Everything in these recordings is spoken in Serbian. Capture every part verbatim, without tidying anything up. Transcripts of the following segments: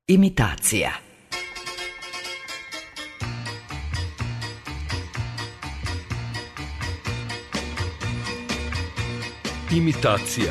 Imitacija. Imitacija.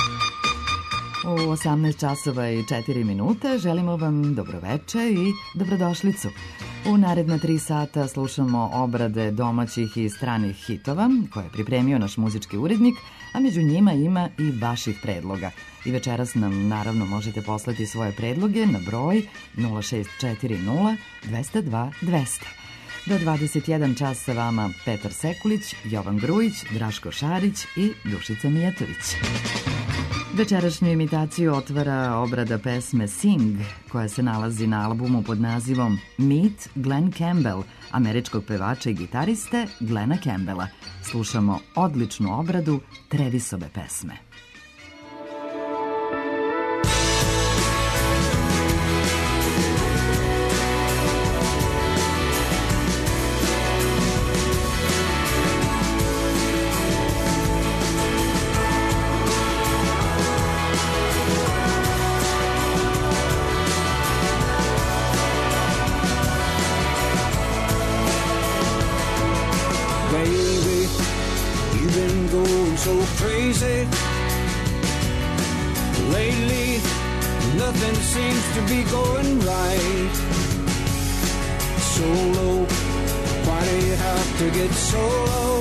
U osamnaest časova i četiri minute želimo vam dobroveče i dobrodošlicu. U naredna tri sata slušamo obrade domaćih i stranih hitova koje je pripremio naš muzički urednik, a među njima ima i vaših predloga. I večeras nam naravno možete poslati svoje predloge na broj nula šest četiri nula dve nula dva dve nula zero. Do dvadeset jedan čas sa vama Petar Sekulić, Jovan Grujić, Draško Šarić i Dušica Mijatović. Večerašnju imitaciju otvara obrada pesme Sing, koja se nalazi na albumu pod nazivom Meet Glen Campbell, američkog pevača i gitariste Glena Campbella. Slušamo odličnu obradu Travisove pesme. So crazy lately, nothing seems to be going right. So low, why do you have to get so low?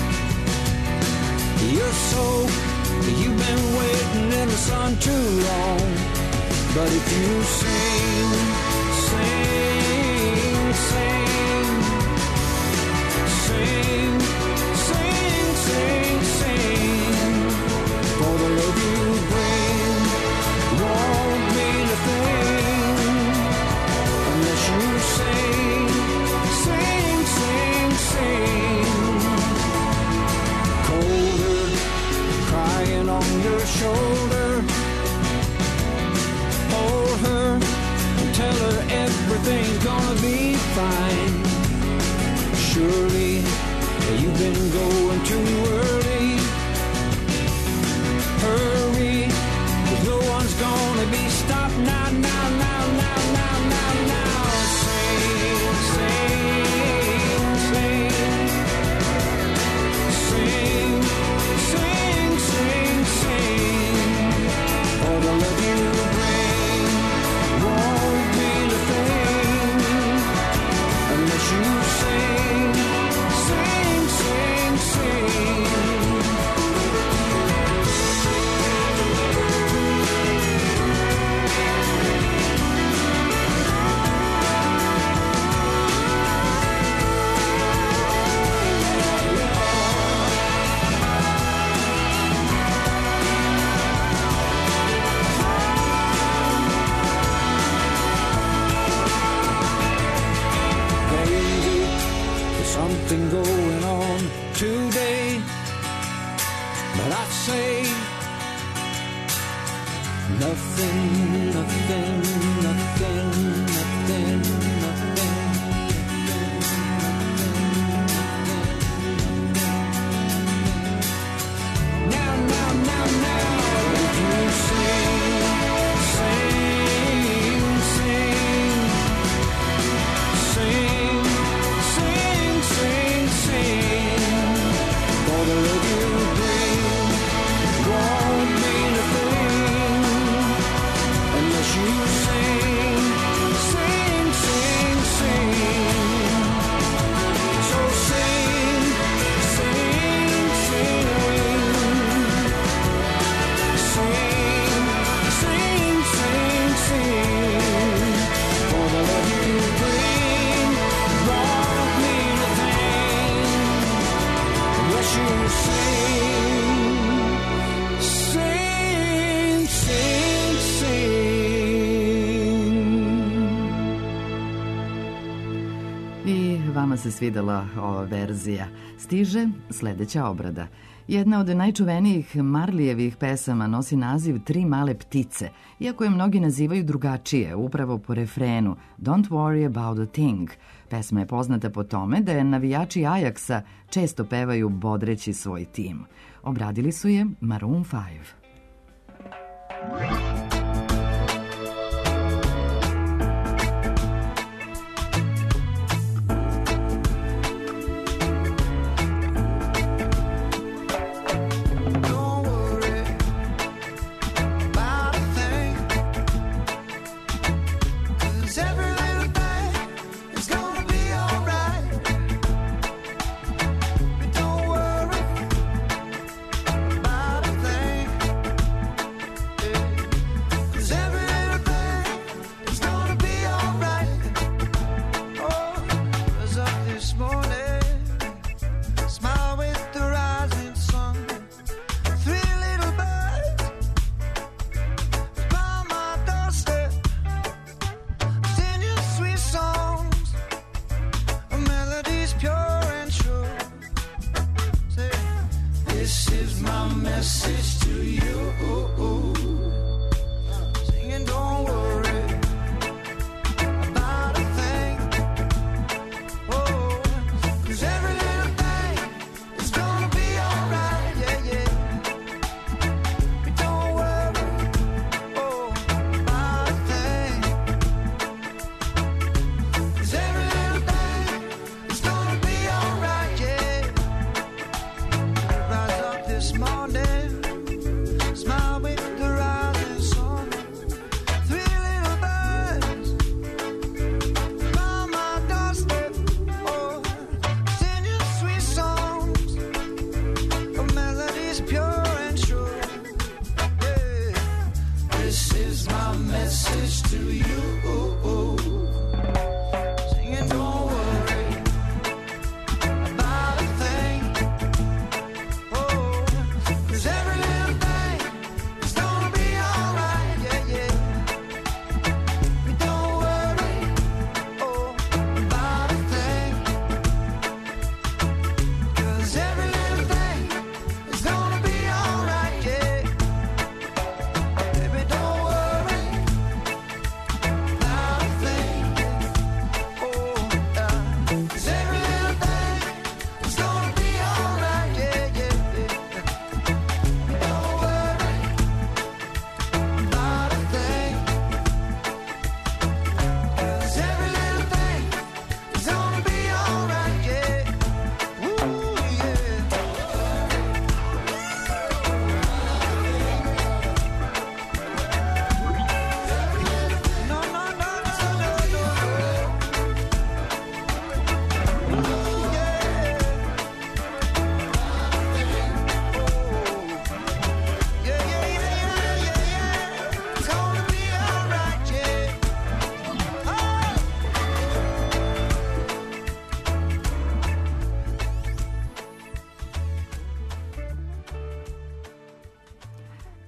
You're so, you've been waiting in the sun too long. But if you sing, sing, sing, sing, sing, sing, sing, for the love you bring won't mean a thing unless you sing, sing, sing, sing. Colder, crying on your shoulder, hold her and tell her everything's gonna be fine. Surely you've been going too early. Hurry, 'cause no one's gonna be stopped now, now, now, now, now, now, now. Sing, sing, sing, sing, sing, sing, sing. For the love you bring won't mean a thing unless you sing, sing, sing, sing. Something going on today, but I say nothing, nothing, nothing, nothing, nothing. Now, now, now, now, if you sing, sing, sing, sing, sing, sing, sing, for the love you bring won't mean a thing unless you sing, sing, sing, sing. So sing, sing, sing, sing, sing, sing, sing, for the love you bring won't mean a thing unless you sing, sing, sing, sing. I vama se svidela ova verzija. Stiže sledeća obrada. Jedna od najčuvenijih Marlijevih pesama nosi naziv Tri male ptice, iako je mnogi nazivaju drugačije, upravo po refrenu Don't worry about a thing. Pesma je poznata po tome da je navijači Ajaksa često pevaju bodreći svoj tim. Obradili su je Maroon five.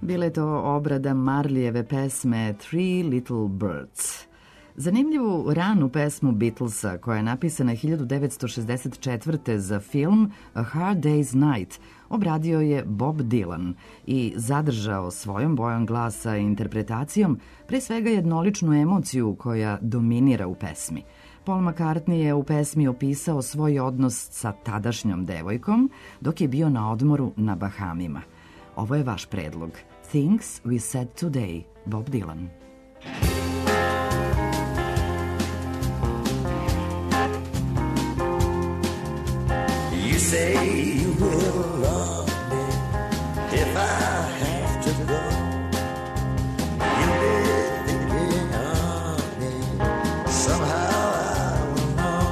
Bila je to obrada Marlijeve pesme Three Little Birds. Zanimljivu ranu pesmu Beatlesa, koja je napisana hiljadu devetsto šezdeset četvrte za film A Hard Day's Night, obradio je Bob Dylan i zadržao svojom bojom glasa i interpretacijom pre svega jednoličnu emociju koja dominira u pesmi. Paul McCartney je u pesmi opisao svoj odnos sa tadašnjom devojkom dok je bio na odmoru na Bahamima. Ovo je vaš predlog. Things We Said Today, Bob Dylan. You say you will love me if I have to go. You been thinking of me, somehow I will know.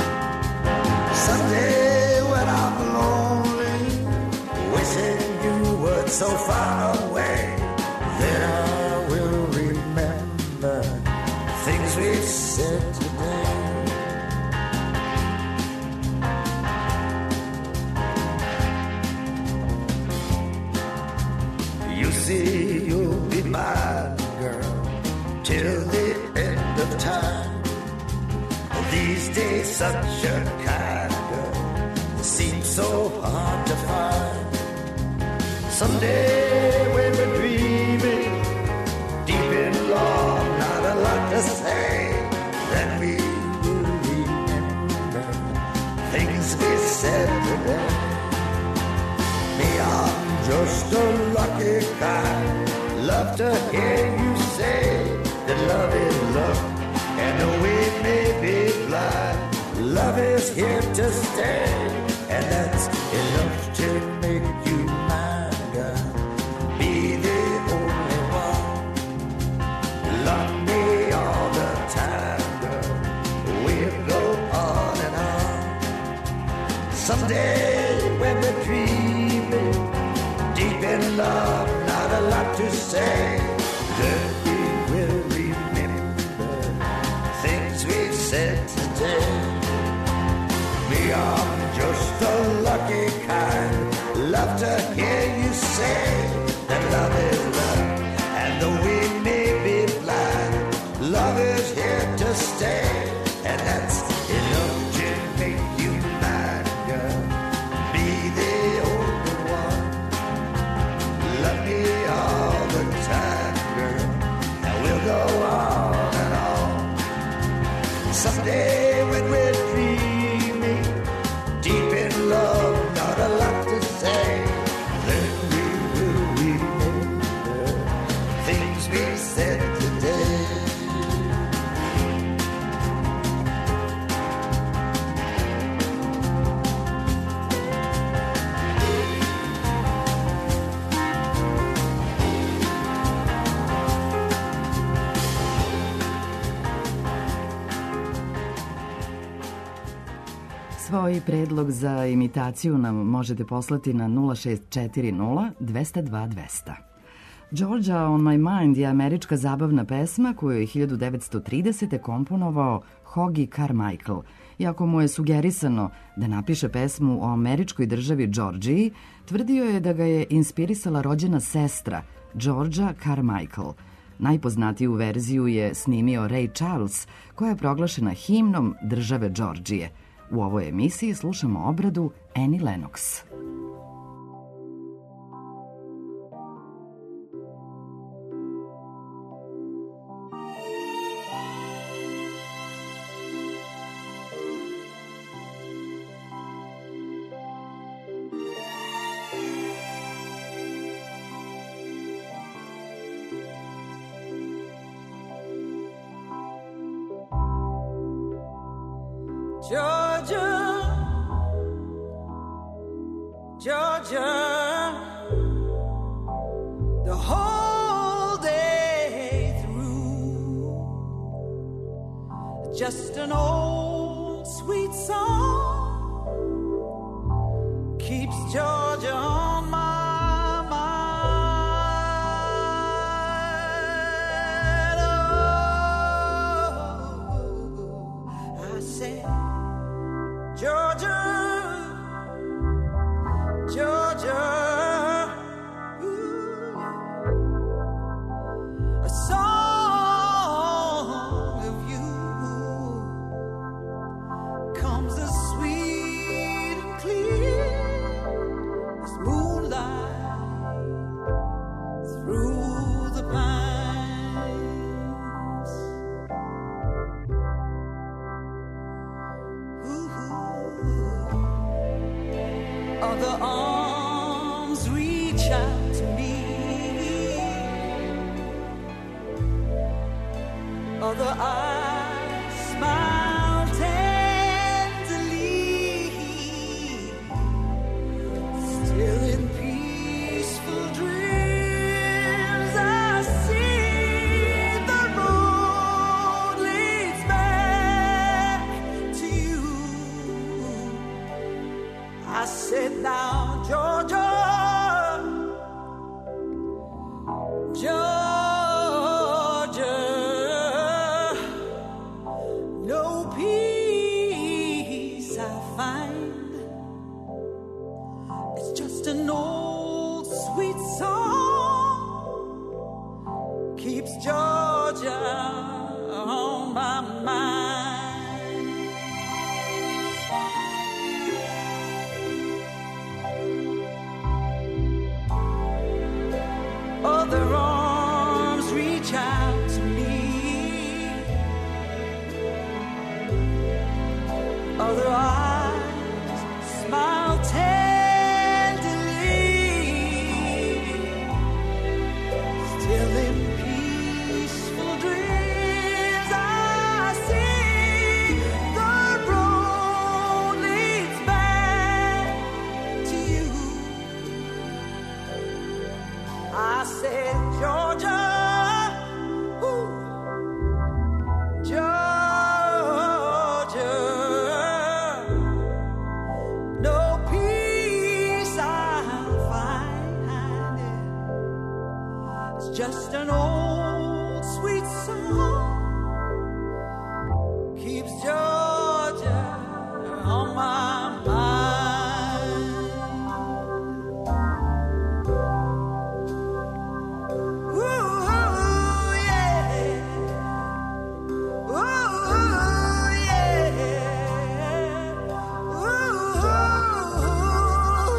Someday when I'm lonely, wishing you were so far away, then I will remember things we've said today. You see, you'll be mine, girl, till the end of time. These days, such a kind girl seems so hard to find. Someday when we're dreaming, deep in love, not a lot to say, then we will remember things we said today. Me, I'm just a lucky kind, love to hear you say that love is love, and though we may be blind, love is here to stay, and that's enough to make you mine, girl. Be the only one, love me all the time, girl. We'll go on and on. Someday when we're dreaming, deep in love, not a lot to say, that we will remember things we've said today. Me, I'm just a lucky kind, love to hear you say that love is love, and though we may be blind, love is here to stay, and that's enough to make you mine, girl. Be the only one, love me all the time, girl, and we'll go on and on. Someday when we're dreaming, deep in love, not a lot to say, then we will remember things we said today. Svoj predlog za imitaciju nam možete poslati na nula šest četiri nula dve nula dva dve nula nula. Georgia on My Mind je američka zabavna pesma koju je hiljadu devetsto tridesete komponovao Hoagy Carmichael. Iako mu je sugerisano da napiše pesmu o američkoj državi Georgiji, tvrdio je da ga je inspirisala rođena sestra Georgia Carmichael. Najpoznatiju verziju je snimio Ray Charles, koja je proglašena himnom države Georgije. U ovoj emisiji slušamo obradu Annie Lennox. Georgia, Georgia, the whole day through, just an old sweet song keeps Georgia on my mind. Oh, I said, Georgia, Georgia, ooh, Other arms reach out to me. Other eyes smile tenderly. Still in peaceful dreams I see the road leads back to you. I said, now, Georgia, Georgia, no peace I find. It's just an old sweet song keeps Georgia on my mind. Other arms reach out to me. Other eyes smile tenderly. Still in peaceful dreams I see the road leads back to you. I said, Georgia, ooh, Georgia, no peace I'll find. It's just an old sweet song keeps Georgia on my mind. Ooh, yeah. Ooh, yeah. Ooh,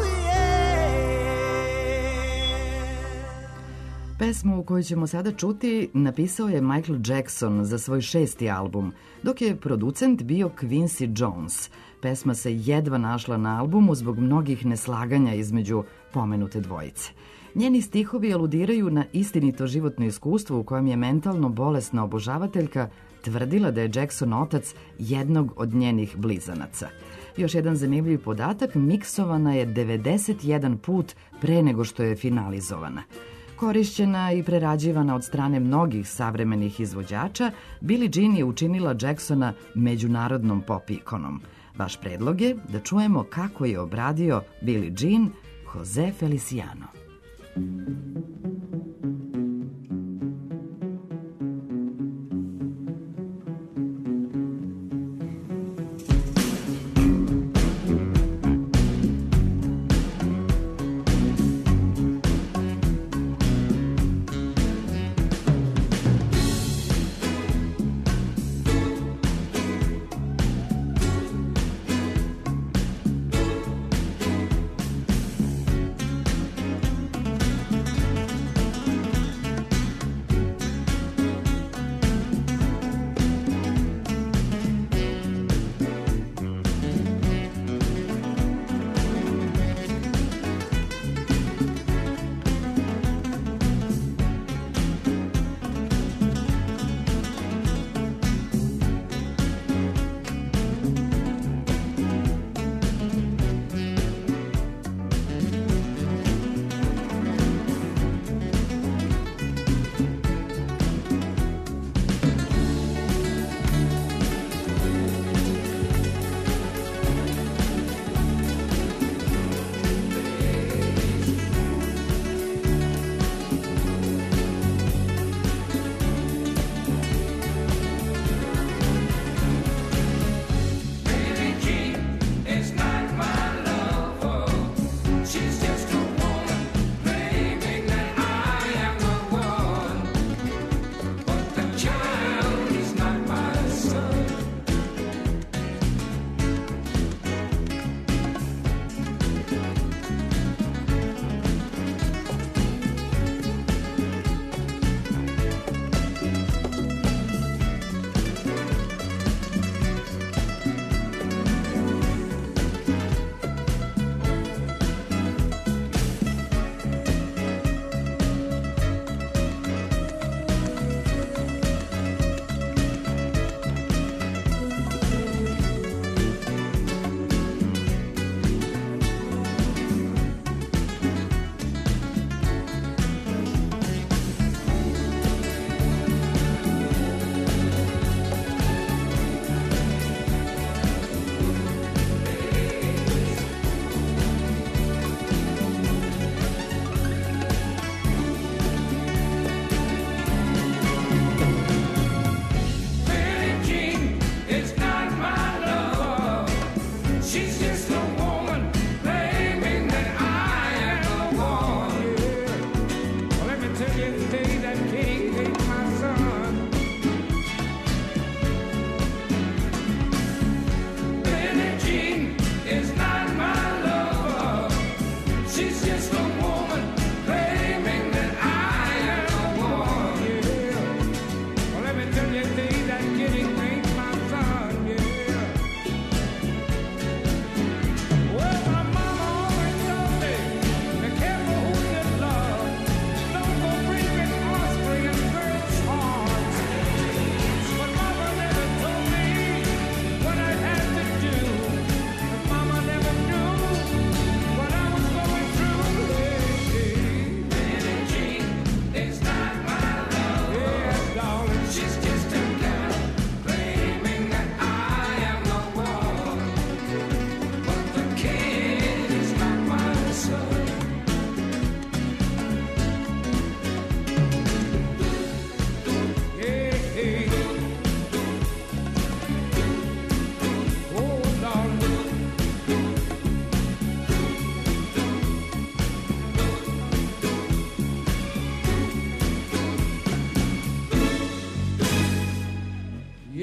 yeah. Pesmu koju ćemo sada čuti napisao je Michael Jackson za svoj šesti album, dok je producent bio Quincy Jones. Pesma se jedva našla na albumu zbog mnogih neslaganja između pomenute dvojice. Njeni stihovi aludiraju na istinito životno iskustvo u kojem je mentalno bolesna obožavateljka tvrdila da je Jackson otac jednog od njenih blizanaca. Još jedan zanimljiv podatak, miksovana je devedeset jedan put pre nego što je finalizovana. Korišćena i prerađivana od strane mnogih savremenih izvođača, Billie Jean je učinila Jacksona međunarodnom pop ikonom. Vaš predlog je da čujemo kako je obradio Billie Jean Jose Feliciano.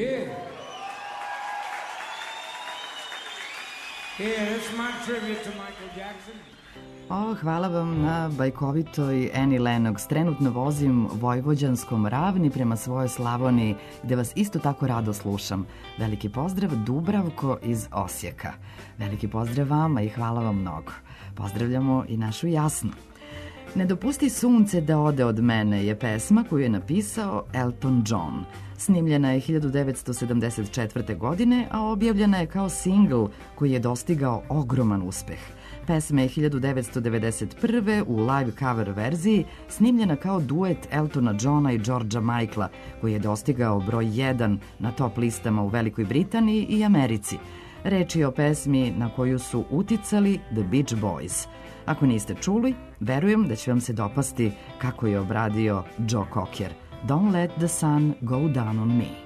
Yeah. Yeah, that's my tribute to Michael Jackson. O, hvala vam na bajkovitoj Annie Lennox. Trenutno vozim Vojvođanskom ravni prema svojoj Slavoniji, gde vas isto tako rado slušam. Veliki pozdrav Dubravko iz Osijeka. Veliki pozdrav vama i hvala vam mnogo. Pozdravljamo i našu Jasnu. Ne dopusti sunce da ode od mene je pesma koju je napisao Elton John. Snimljena je hiljadu devetsto sedamdeset četvrte. godine, a objavljena je kao singl koji je dostigao ogroman uspeh. Pesma je hiljadu devetsto devedeset prve. u live cover verziji snimljena kao duet Eltona Johna i Georgea Michaela, koji je dostigao broj jedan na top listama u Velikoj Britaniji i Americi. Reč je o pesmi na koju su uticali The Beach Boys. Ako niste čuli, verujem da će vam se dopasti kako je obradio Joe Cocker. Don't let the sun go down on me.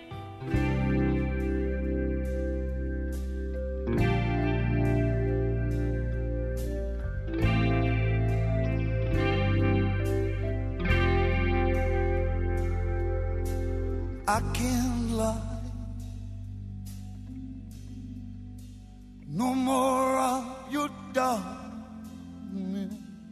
I can't lie. No more of your darkness.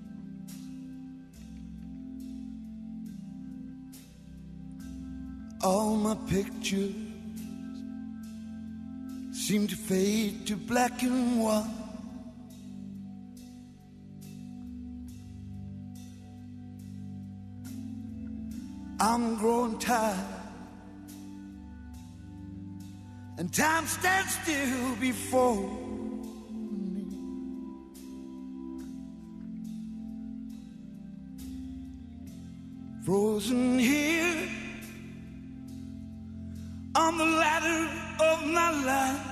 All my pictures seem to fade to black and white. I'm growing tired, and time stands still before me. Frozen here on the ladder of my life,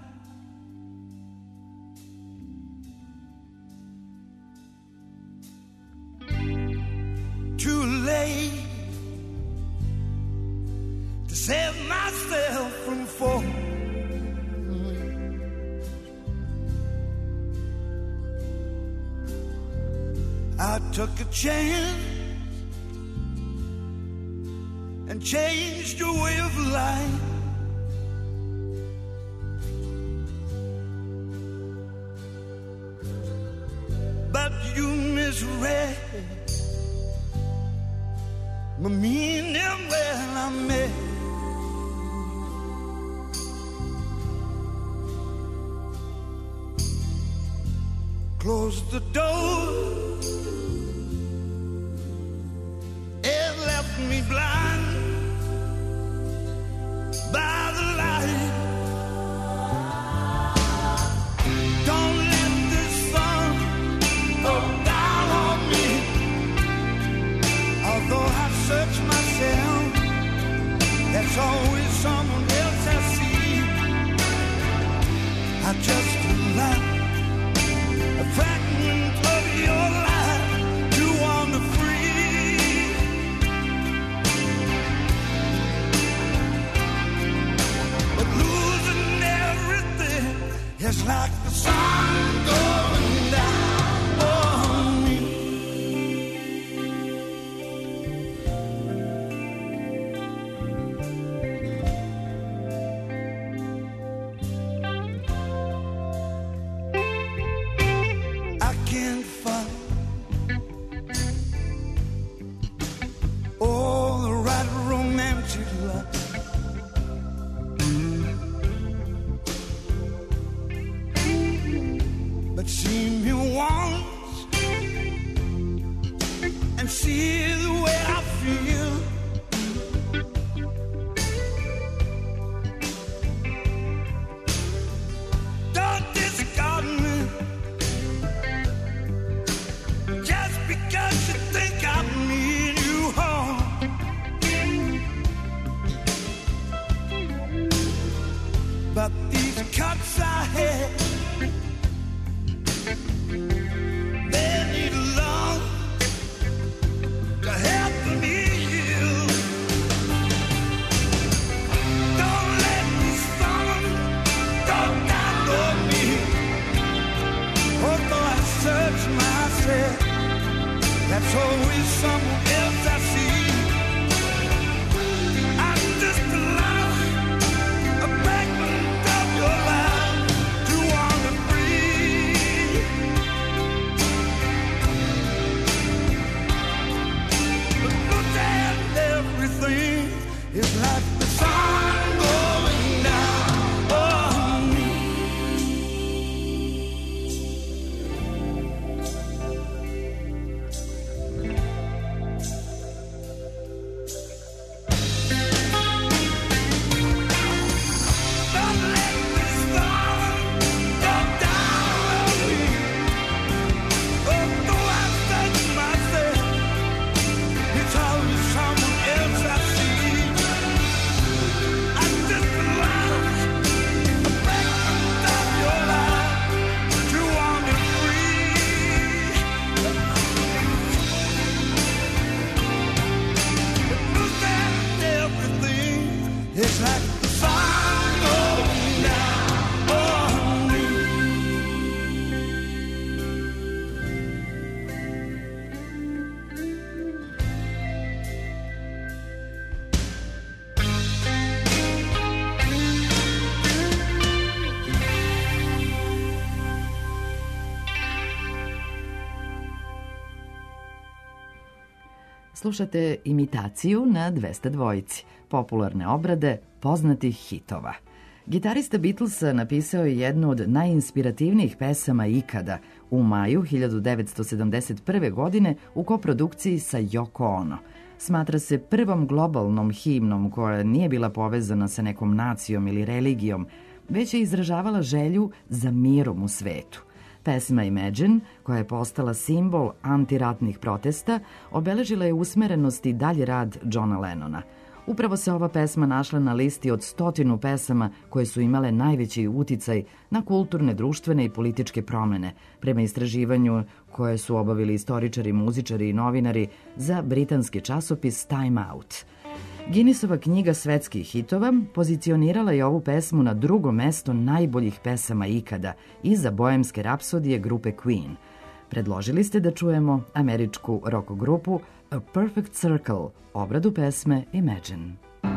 too late to save myself from falling. I took a chance and changed your way of life. But you misread my meaning when I met. Closed the door and left me blind by the light. Don't let the sun go down on me. Although I search myself, there's always someone else I see. I just love a fragment of your life to wander free. But losing everything is like the sun going down on me. I can't find all the right romantic love. But see me once and see the way I feel. Don't discard me just because you think I mean you harm. But these cuts I had, they need love to help me heal. Don't let the sun go down on me. Although I search myself, that's always someone else I see. I'm just alive Slušate imitaciju na dvesta dvojici, popularne obrade poznatih hitova. Gitarista Beatlesa napisao je jednu od najinspirativnijih pesama ikada u maju hiljadu devetsto sedamdeset prve. godine u koprodukciji sa Yoko Ono. Smatra se prvom globalnom himnom koja nije bila povezana sa nekom nacijom ili religijom, već je izražavala želju za mirom u svetu. Pesma Imagine, koja je postala simbol antiratnih protesta, obeležila je usmerenost i dalji rad Johna Lennona. Upravo se ova pesma našla na listi od stotinu pesama koje su imale najveći uticaj na kulturne, društvene i političke promene, prema istraživanju koje su obavili istoričari, muzičari i novinari za britanski časopis Time Out. Guinnessova knjiga svetskih hitova pozicionirala je ovu pesmu na drugo mesto najboljih pesama ikada, iza Bohemske rapsodije grupe Queen. Predložili ste da čujemo američku rock grupu A Perfect Circle, obradu pesme Imagine.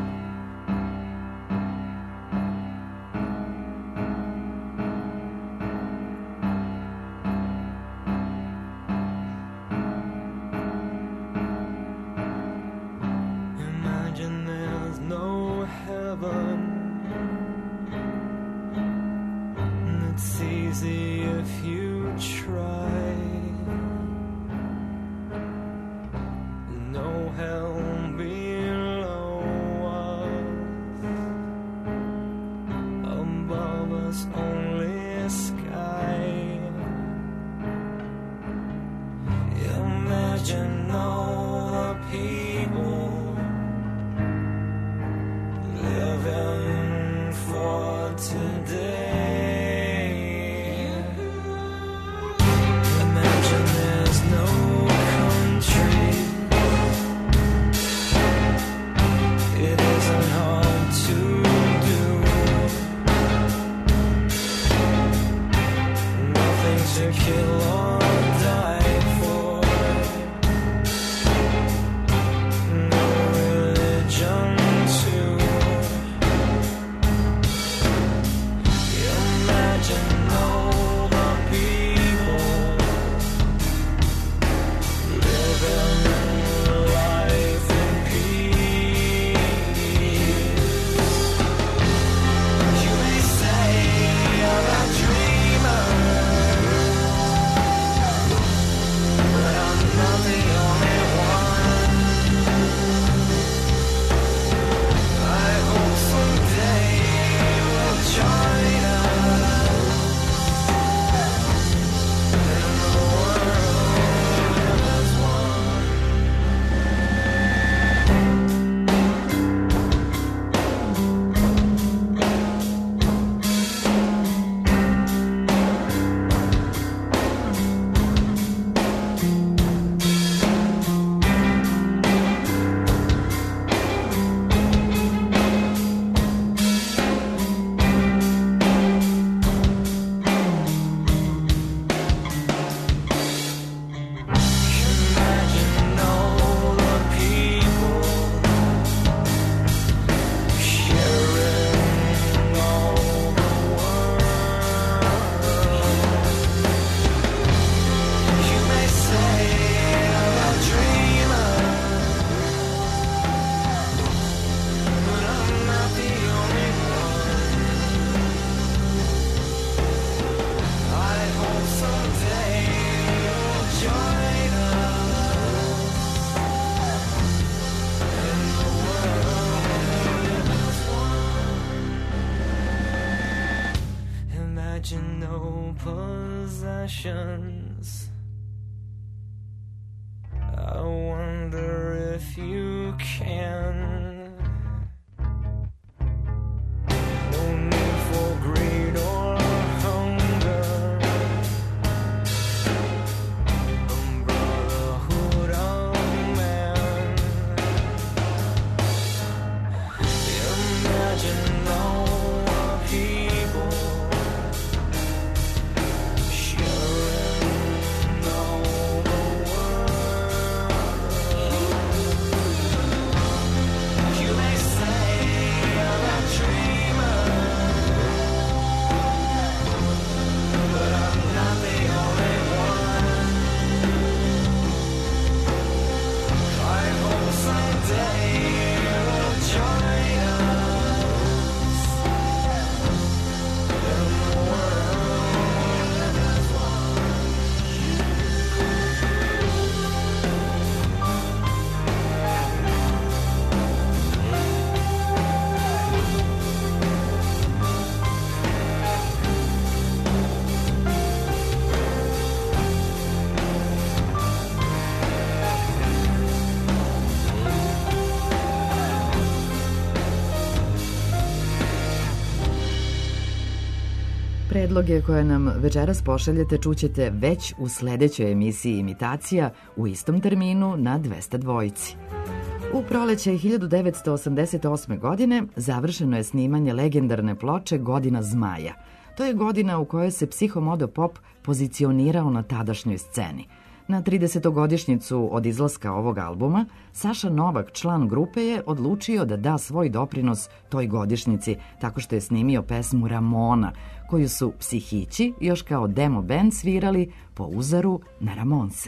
Imagine there's no heaven. It's easy if you try. No hell below us, above us only sky. Imagine all the people living for today. Imagine there's no country. It isn't hard to do. Nothing to kill or die for. No religion too. Imagine all the people living life in peace. You may say I'm a dreamer, but I'm not the only one. I hope someday we'll join us in the world as one. Imagine all the people sharing all the world. You may say I'm a dreamer, but I'm not the only one. I hope someday you'll join us in the world as one. Imagine no possessions. I wonder if you can. No need for greed or hunger. Brotherhood of man. Imagine all the people sharing Predloge koje nam večeras pošaljete čućete već u sledećoj emisiji Imitacija u istom terminu na dvesta dvojici. U proleće hiljadu devetsto osamdeset osme. godine završeno je snimanje legendarne ploče Godina zmaja. To je godina u kojoj se psihomodo pop pozicionirao na tadašnjoj sceni. Na tridesetogodišnjicu od izlaska ovog albuma, Saša Novak, član grupe, je odlučio da da svoj doprinos toj godišnjici tako što je snimio pesmu Ramona, koju su Psihići još kao demo band svirali po uzoru na Ramonse.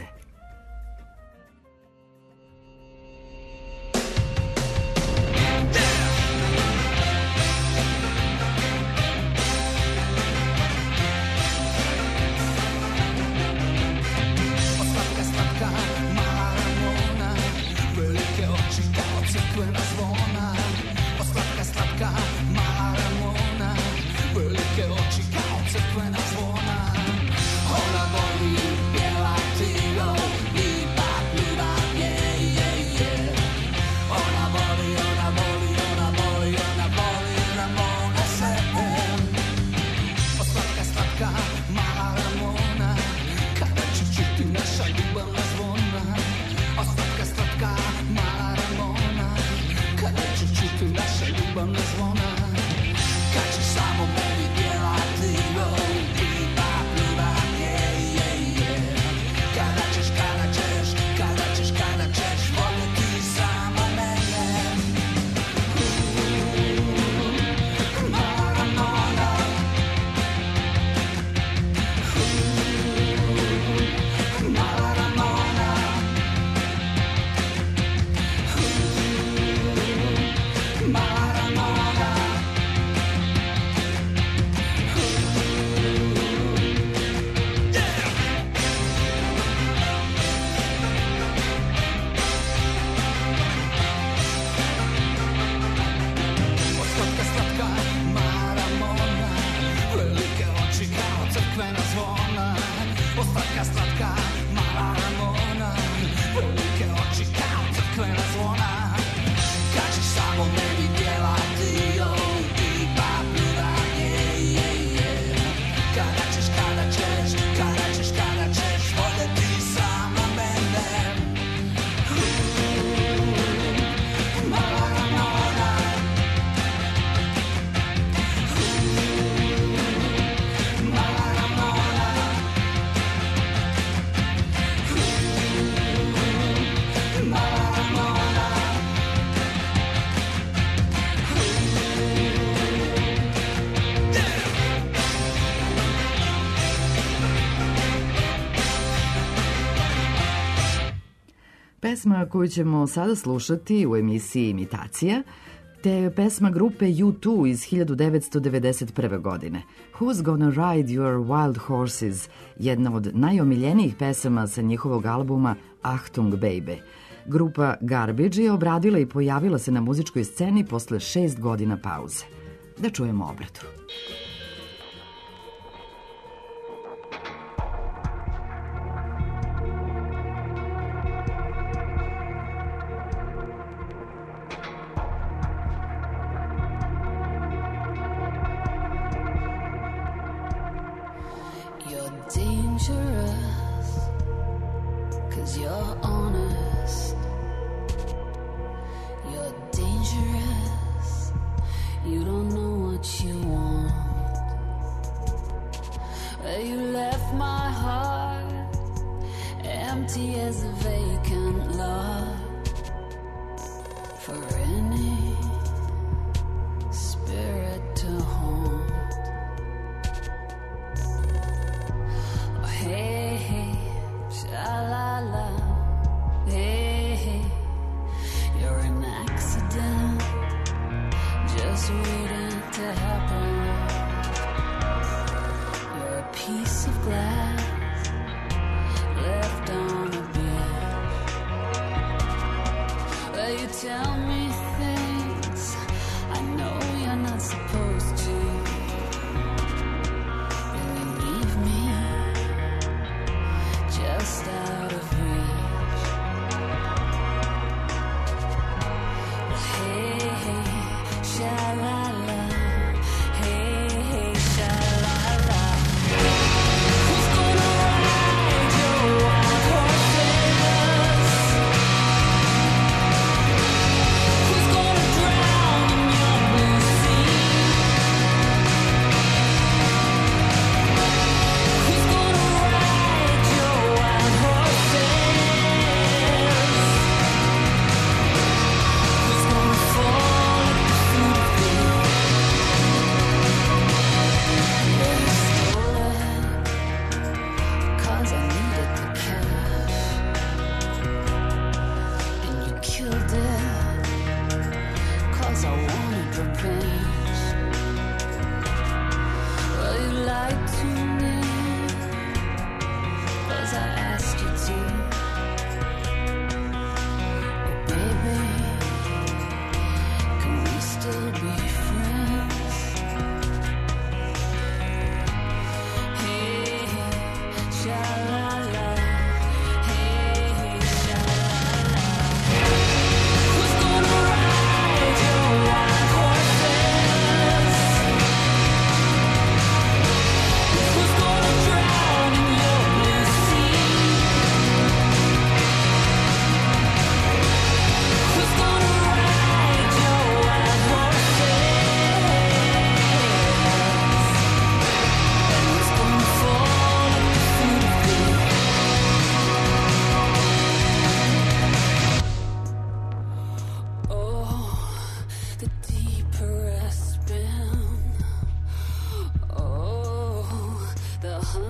Pesma koju ćemo sada slušati u emisiji Imitacija te je pesma grupe U dva iz hiljadu devetsto devedeset prve. godine. Who's Gonna Ride Your Wild Horses, jedna od najomiljenijih pesama sa njihovog albuma Achtung Baby. Grupa Garbage je obradila i pojavila se na muzičkoj sceni posle šest godina pauze. Da čujemo obradu. Dangerous, 'cause you're honest. You're dangerous, you don't know what you want. Well, you left my heart empty as a vacant lot for any spirit to haunt. Hey, hey, sha-la-la, hey, hey, you're an accident, just waiting to happen. You're a piece of glass left on a bed.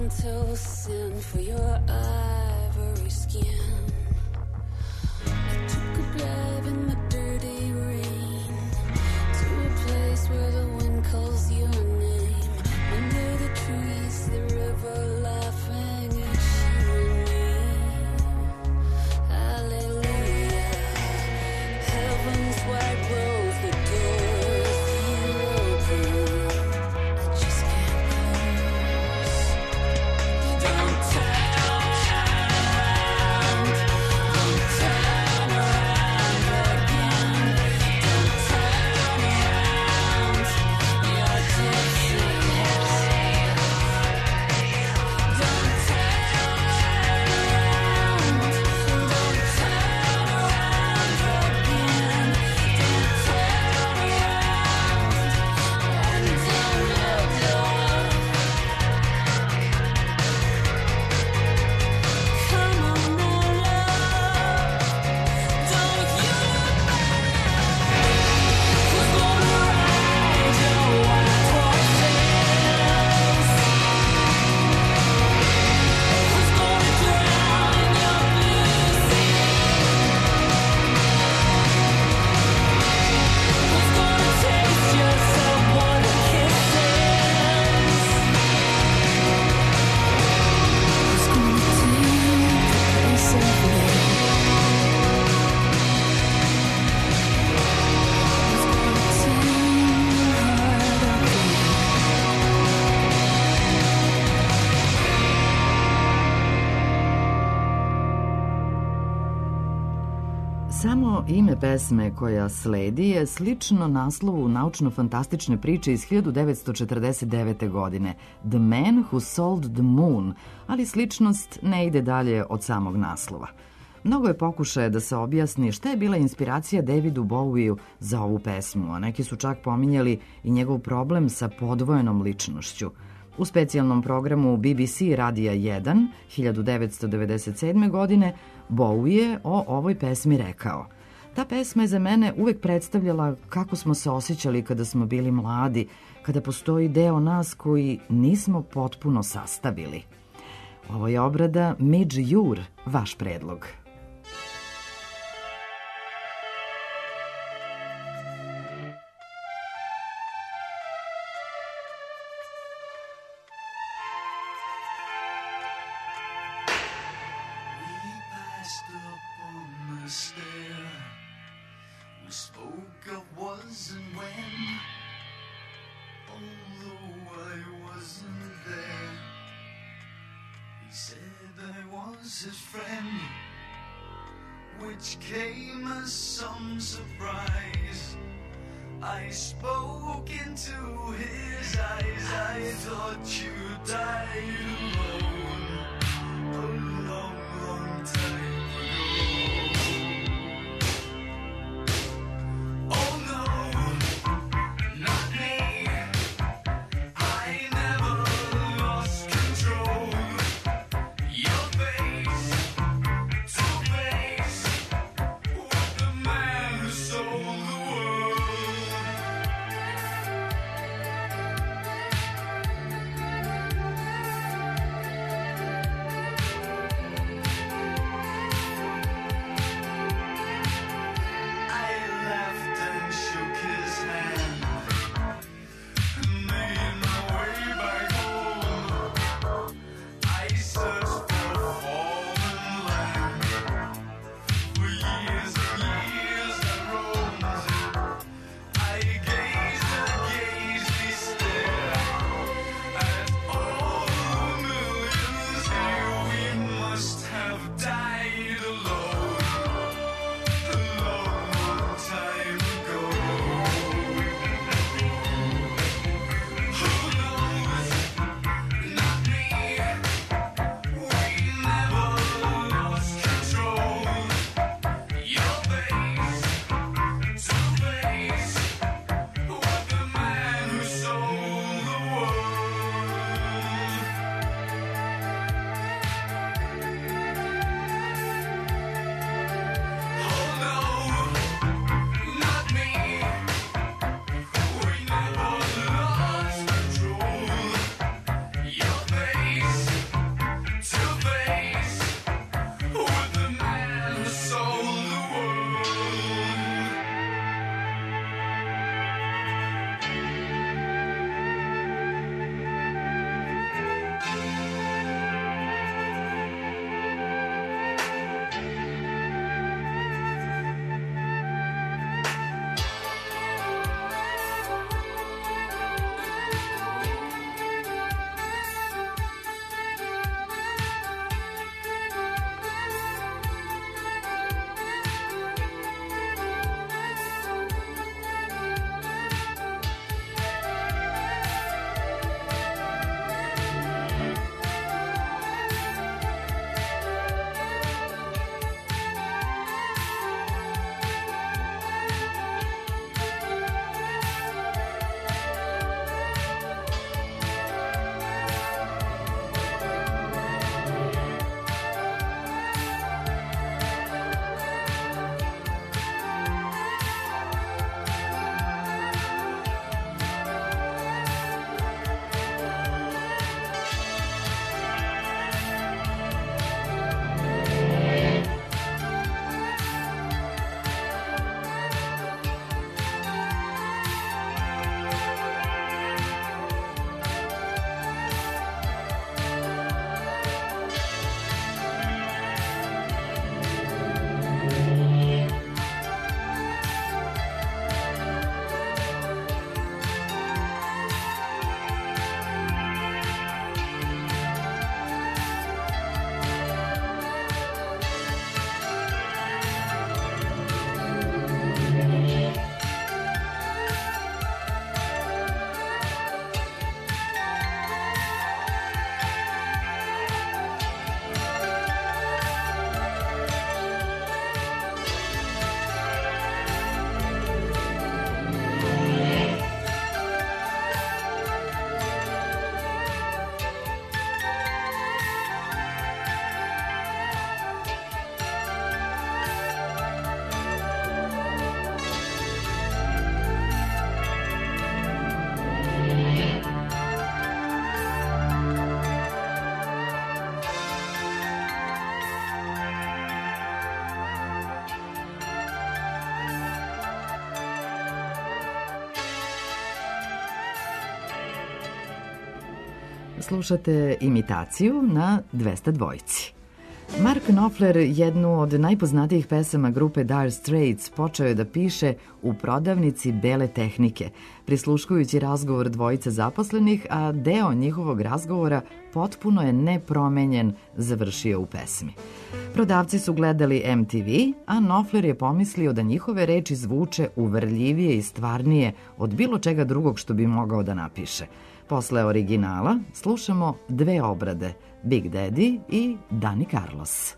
to send for your ivory skin. I took a dive in the dirty rain to a place where the wind calls your name. Under the trees, the river laughing at you and me. Hallelujah, heaven's white rose, the doors you open, I just can't close. Don't turn around, don't turn around again, don't turn around, you're tipsy. Don't turn around, don't turn around again, don't turn around, and don't look up. Come on now, love, don't you look back. Who's gonna ride your white horses? Who's gonna drown in your blue sea? Who's gonna taste your someone kisses? Who's gonna take the place of me? Who's gonna take heart again? Samo ime pesme koja sledi je slično naslovu naučno-fantastične priče iz hiljadu devetsto četrdeset devete. godine The Man Who Sold the Moon, ali sličnost ne ide dalje od samog naslova. Mnogo je pokušaja da se objasni šta je bila inspiracija Davidu Bowieu za ovu pesmu, a neki su čak pominjali i njegov problem sa podvojenom ličnošću. U specijalnom programu B B C Radija jedan hiljadu devetsto devedeset sedme. godine Bowie je o ovoj pesmi rekao: "Ta pesma je za mene uvek predstavljala kako smo se osjećali kada smo bili mladi, kada postoji deo nas koji nismo potpuno sastavili." Ovo je obrada Midge Ure, vaš predlog. We passed up on the stair. We spoke of was and when, although I wasn't there. He said I was his friend, which came as some surprise. I spoke into his eyes. I thought you died alone a long, long time ago. Oh no, not me. I never lost control. Your face to face with the man who sold the world. Slušate imitaciju na dvesta dvojici. Mark Knopfler, jednu od najpoznatijih pesama grupe Dire Straits, počeo je da piše u prodavnici bele tehnike, prisluškujući razgovor dvojice zaposlenih, a deo njihovog razgovora potpuno je nepromenjen završio u pesmi. Prodavci su gledali M T V, a Knopfler je pomislio da njihove reči zvuče uverljivije i stvarnije od bilo čega drugog što bi mogao da napiše. Posle originala slušamo dve obrade, Big Daddy i Danny Carlos.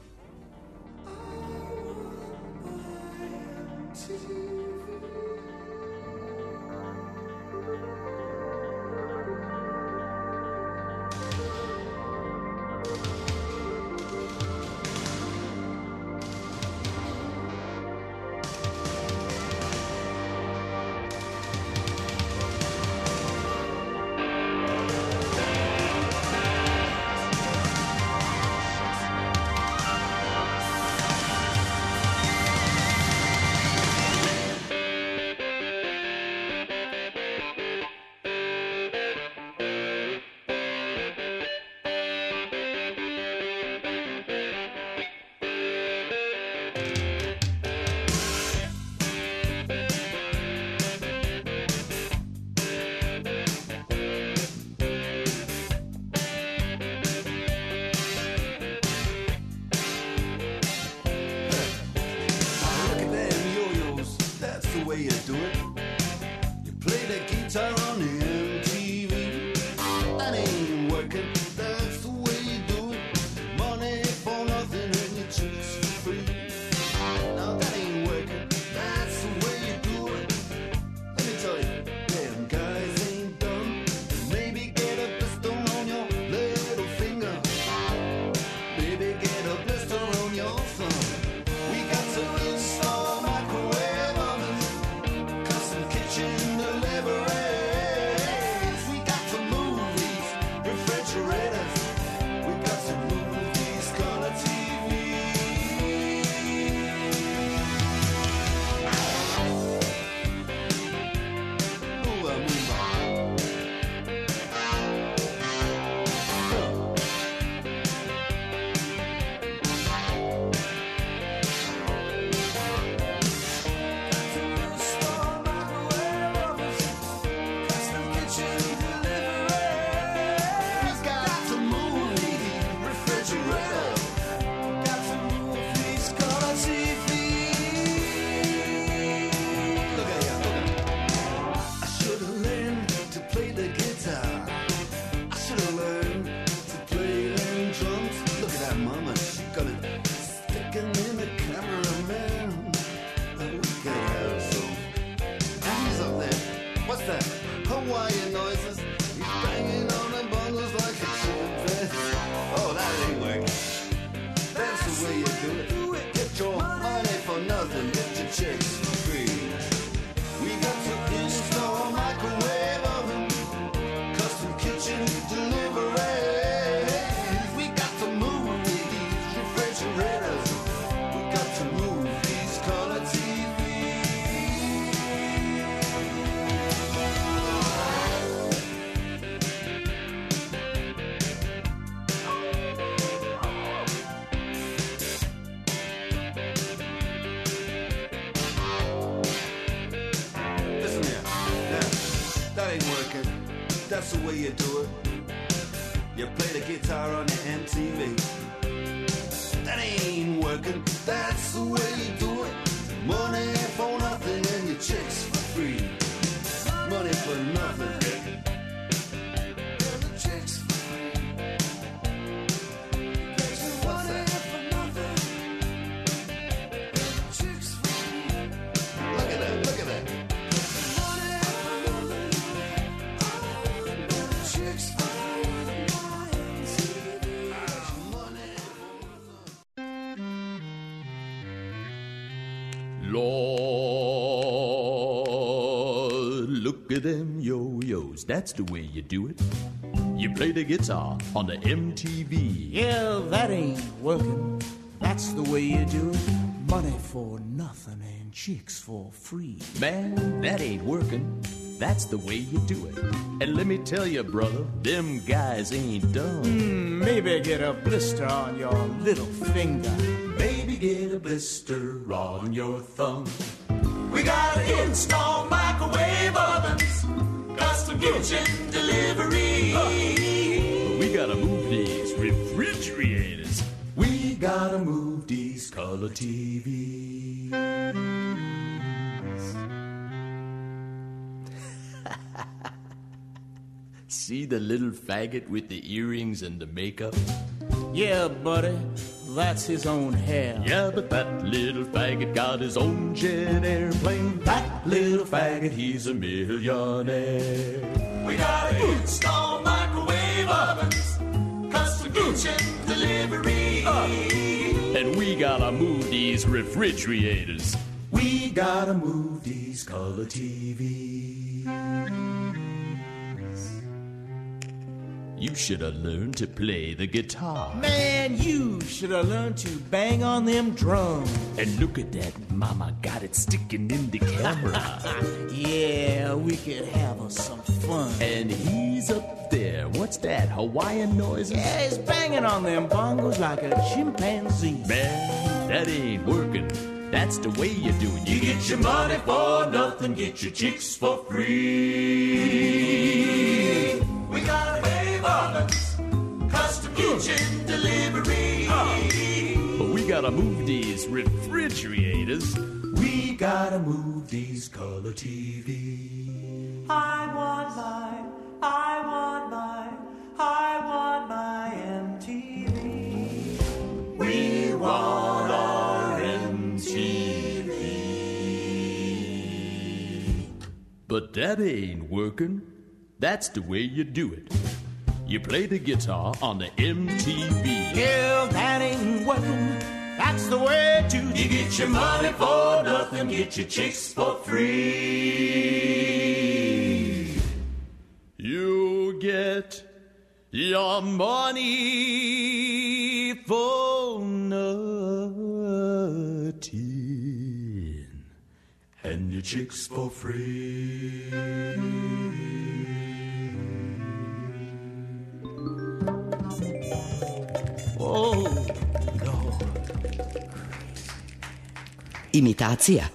That's the way you do it. You play the guitar on the M T V. That ain't working. That's the way you do it. Money for nothing and your chicks for free. Money for nothing. And the chicks for free. What's that? For nothing. And the chicks for free. Look at that. Look at that. Lord, look at them yo-yos. That's the way you do it. You play the guitar on the M T V. Yeah, that ain't working. That's the way you do it. Money for nothing and chicks for free. Man, that ain't working. That's the way you do it. And let me tell you, brother, them guys ain't dumb. Mm, maybe get a blister on your little finger. Maybe get a blister on your thumb. We gotta install microwave ovens, custom kitchen delivery. Uh, we gotta move these refrigerators. We gotta move these color T Vs. See the little faggot with the earrings and the makeup? Yeah, buddy, that's his own hair. Yeah, but that little faggot got his own jet airplane. That little faggot, he's a millionaire. We gotta install microwave ovens, custom kitchen delivery. Uh, and we gotta move these refrigerators. We gotta move these color T Vs. You should have learned to play the guitar. Man, you should have learned to bang on them drums. And look at that, mama got it sticking in the camera. Yeah, we could have us some fun. And he's up there. What's that, Hawaiian noises? Yeah, he's banging on them bongos like a chimpanzee. Man, that ain't working. That's the way you do it. You get your money for nothing, get your chicks for free. We gotta wave ovens, custom kitchen delivery. Uh, but we gotta move these refrigerators. We gotta move these color T Vs. I want my, I want my, I want my M T V. We want our M T V. But that ain't working. That's the way you do it. You play the guitar on the M T V. Yeah, that ain't working. That's the way to do it. You get your money for nothing, get your chicks for free. You get your money for nothing, and your chicks for free. Oh, Lord. Imitacija.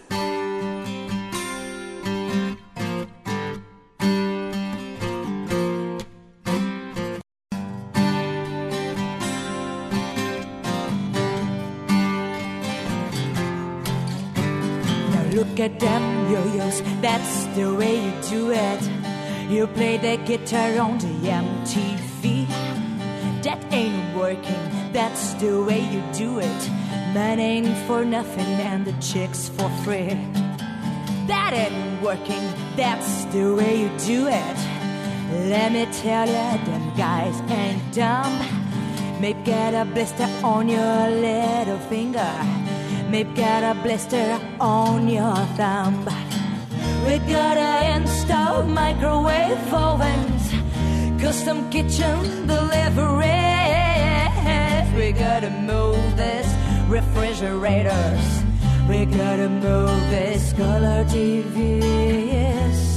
Look at them yo-yos, that's the way you do it. You play the guitar on the M T V. That ain't working, that's the way you do it. Man ain't for nothing and the chicks for free. That ain't working, that's the way you do it. Let me tell ya, them guys ain't dumb. Maybe get a blister on your little finger. Maybe get a blister on your thumb. We gotta install microwave ovens, custom kitchen delivery. We gotta move these refrigerators. We gotta move these color T Vs.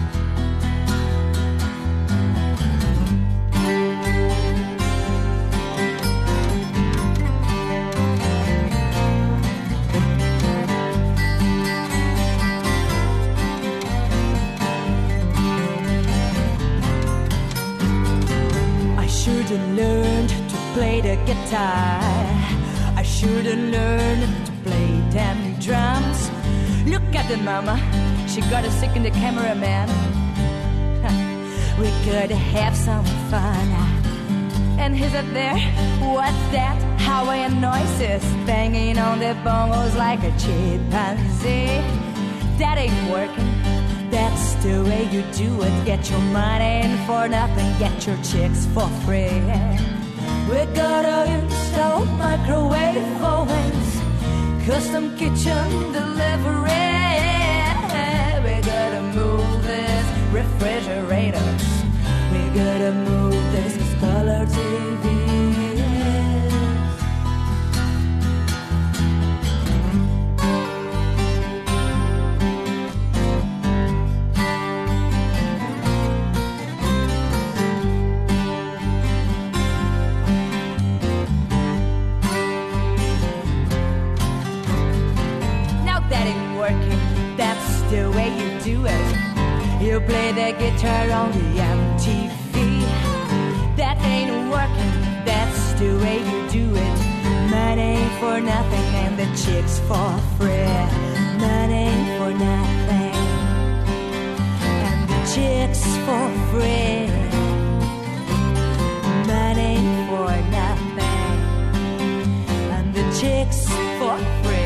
Should've learned to play the guitar. I should've learned to play them drums. Look at the mama, she got a stick in the cameraman. We could have some fun. And he's up there, what's that? Hawaiian noises, banging on the bongos like a chimpanzee. That ain't working. That's the way you do it. Get your money in for nothing, get your chicks for free. We gotta install microwave ovens, custom kitchen delivery. We gotta move these refrigerators. We gotta move this color T V. on the M T V. That ain't working, that's the way you do it. Money for nothing and the chicks for free. Money for nothing and the chicks for free. Money for nothing and the chicks for free.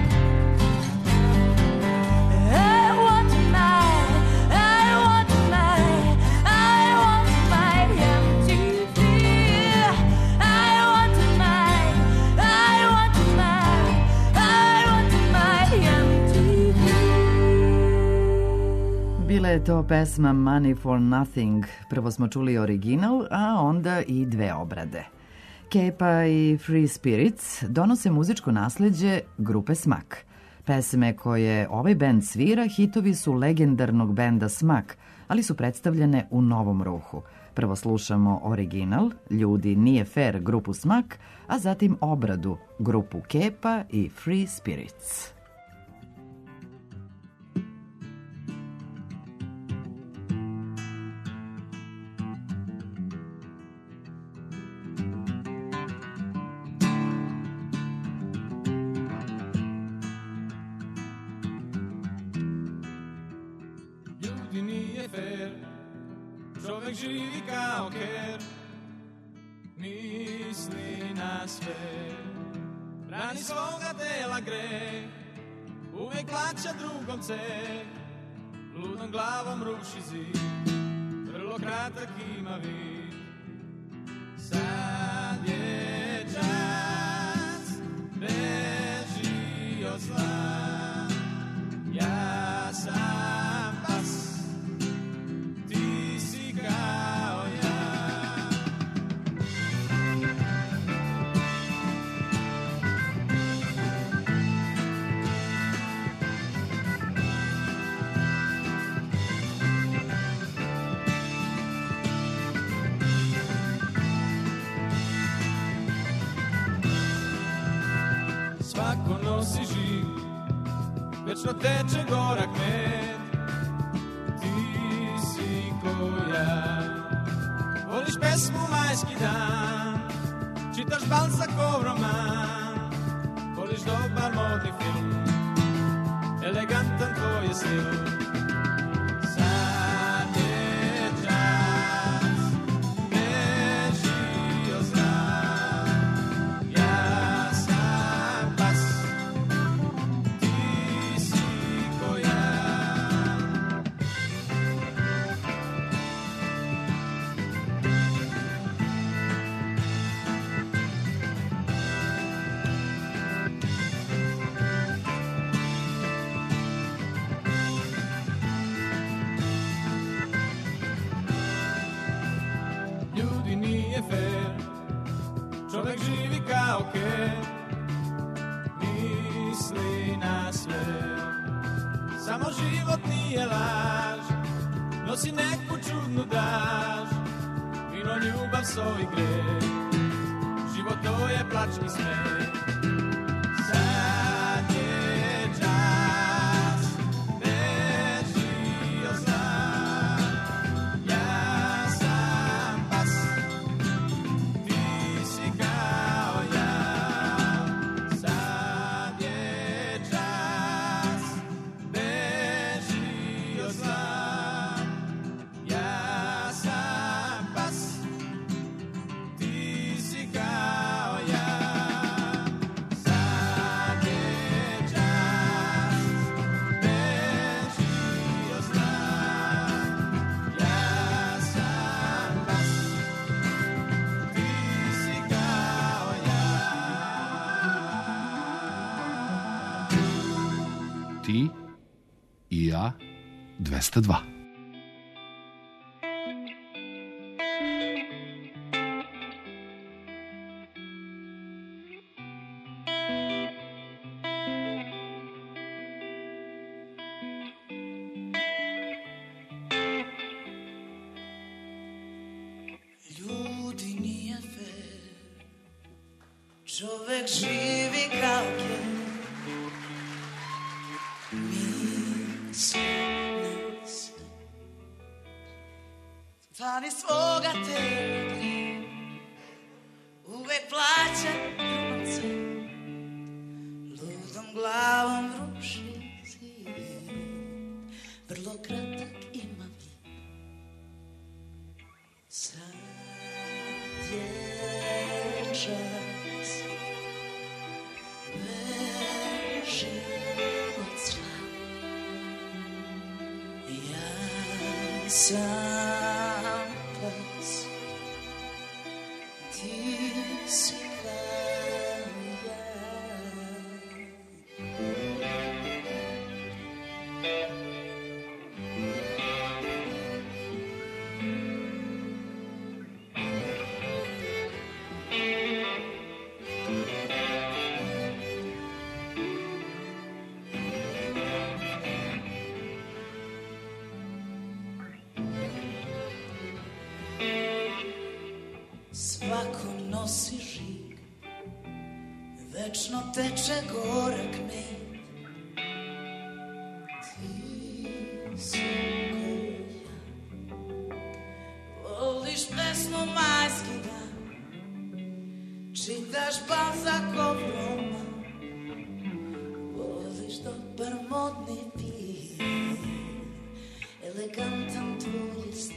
Bila je to pesma Money for Nothing. Prvo smo čuli original, a onda i dve obrade. Kepa i Free Spirits donose muzičko nasleđe grupe Smak. Pesme koje ovaj bend svira hitovi su legendarnog benda Smak, ali su predstavljene u novom ruhu. Prvo slušamo original, Ljudi nije fair grupu Smak, a zatim obradu grupu Kepa i Free Spirits. Čovek živi kao ker, misli na sve, brani svoga tela greh, uvek plaća drugom ceh, ludom glavom ruši zid, vrlo kratak ima vid. Sad je čas, beži od zla, ja sam pas. Svako nosi žig, večno teče gorak med. Ti si ko ja, voliš pesmu Majski dan, čitaš Balzacov roman, voliš dobar modni film, elegantan tvoj je stil. Sad je čas, beži od zla, ja sam pas, ti si ko ja. Ljudi nije fair, čovek živi kao ker, misli na sve, samo život nije laž, nosi neku čudnu daž, vino, ljubav, so i greh, život to je plač i smeh. Sad je čas, beži od zla, ja sam pas, ti si kao ja. Sad je čas, beži od zla, ja sam pas, ti si kao ja. Sad je čas, beži od zla, ja sam pas, ti si kao ja. Ti i ja dvesta dva. Ljudi nije fair, čovek živi kao ker, misli na sve, svoga tela gre, uvek plaća ljubace, ludom glavom ruši zid, vrlo kratak ima vijek. Sad je čas, beži od zla, ja sam pas, ti si kao ja. Svako nosi žig, večno teče gorak med. Ti si ko ja, voliš pesmu majski dan, čitaš Balzacov roman, voliš dobar modni film, elegantan tvoj stil.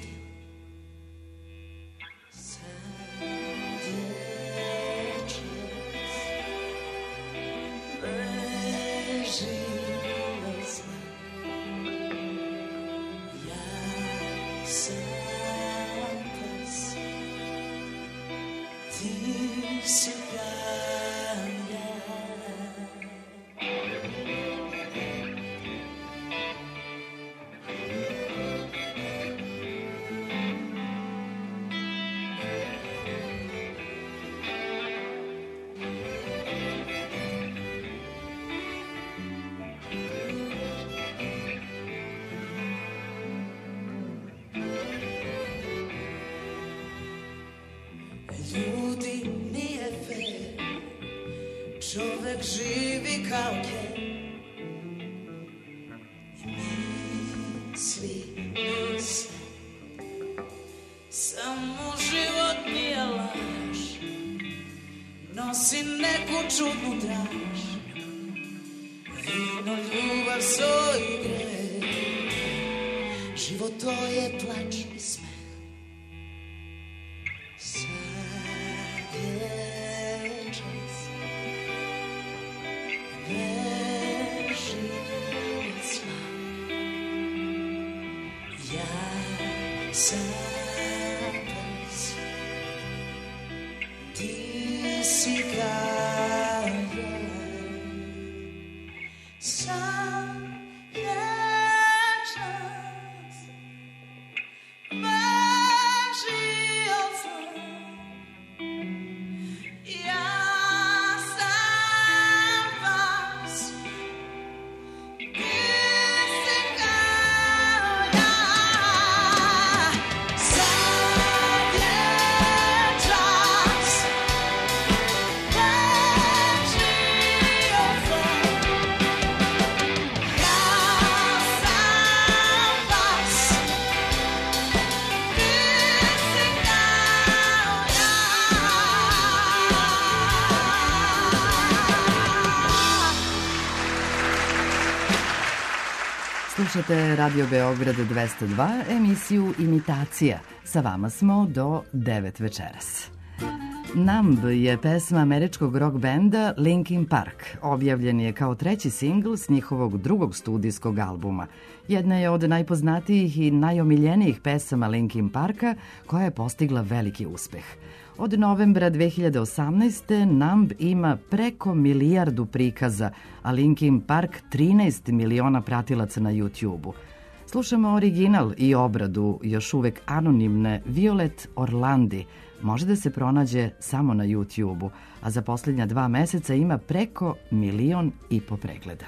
Ljudi, nije fair, čovek živi kao ker i misli na sve. Samo život nije laž, nosi neku čudnu draž, vino, ljubav, so i greh. Život to je plač i smeh. Slušate Radio Beograd dvesta dva, emisiju Imitacija. Sa vama smo do devet večeras. Numb je pesma američkog rock benda Linkin Park. Objavljen je kao treći singl s njihovog drugog studijskog albuma. Jedna je od najpoznatijih i najomiljenijih pesama Linkin Parka koja je postigla veliki uspeh. Od novembra dve hiljade osamnaeste. Numb ima preko milijardu prikaza, a Linkin Park trinaest miliona pratilaca na YouTube-u. Slušamo original i obradu još uvek anonimne Violet Orlandi. Može da se pronađe samo na YouTube-u, a za posljednja dva meseca ima preko milion i po pregleda.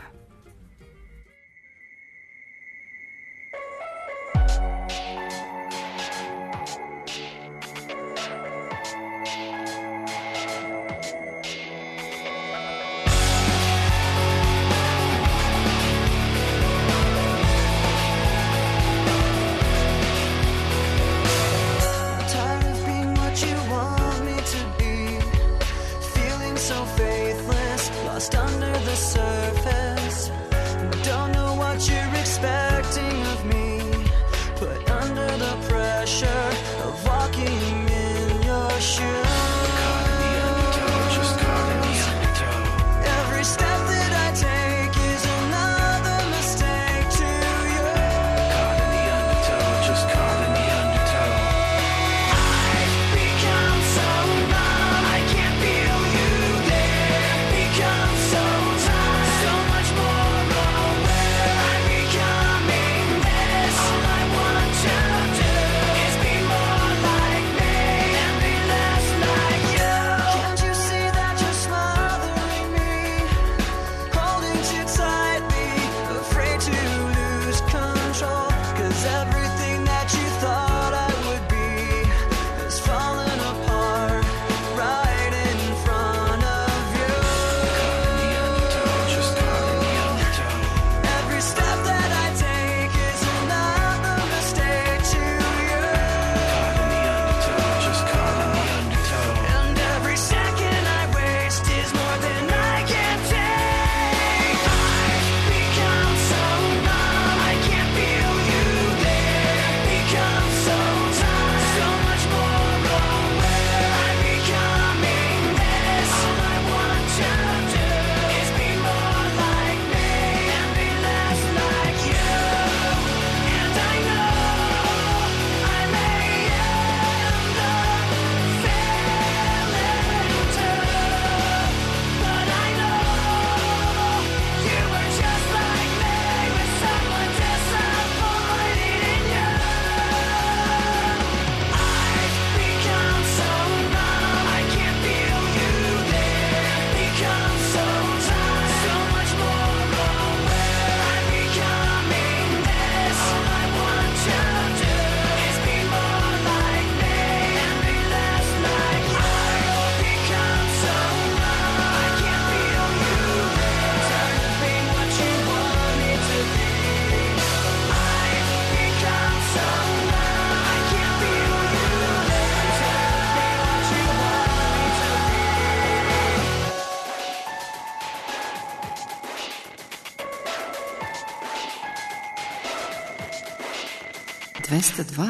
dvesta dva.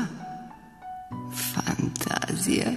Fantazija.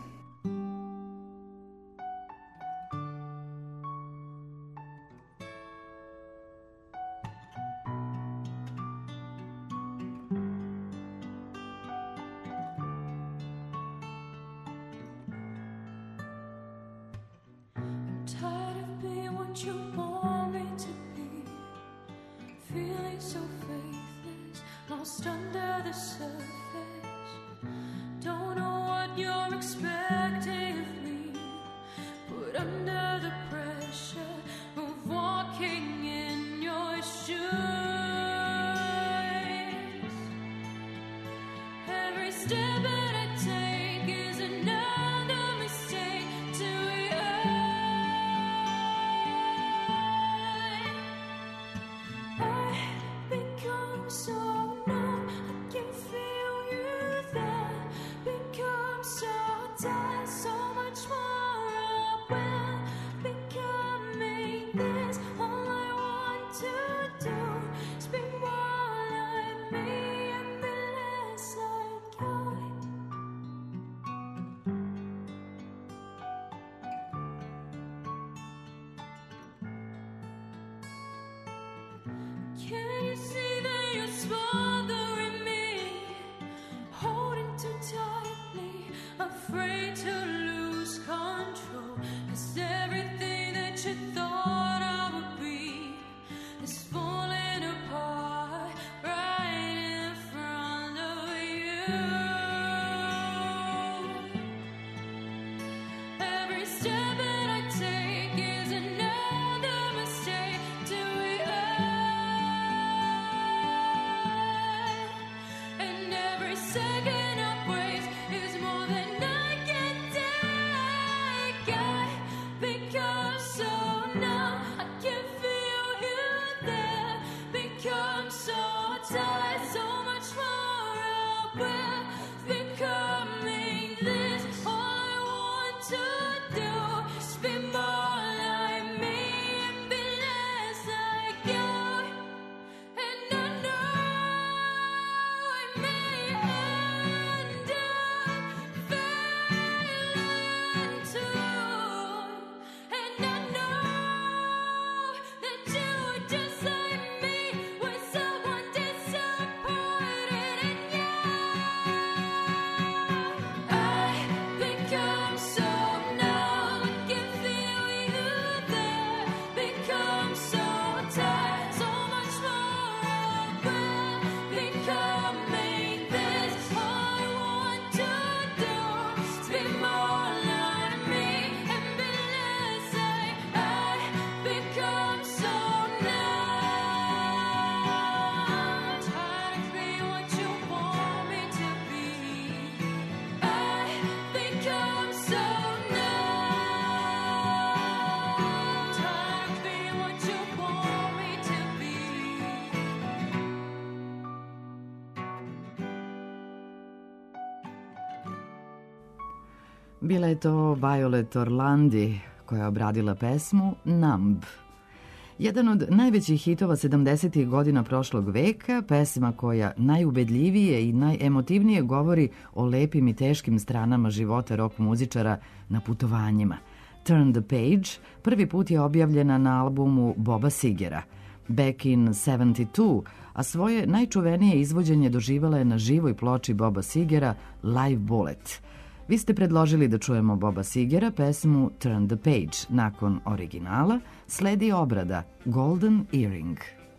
Bila je to Violet Orlandi koja je obradila pesmu Numb. Jedan od najvećih hitova sedamdesetih godina prošlog veka, pesma koja najubedljivije i najemotivnije govori o lepim i teškim stranama života rock muzičara na putovanjima. Turn the Page prvi put je objavljena na albumu Boba Sigera. Back in sedamdeset dva, a svoje najčuvenije izvođenje doživala je na živoj ploči Boba Sigera Live Bullet. Vi ste predložili da čujemo Boba Sigera pesmu Turn the Page. Nakon originala sledi obrada Golden Earring.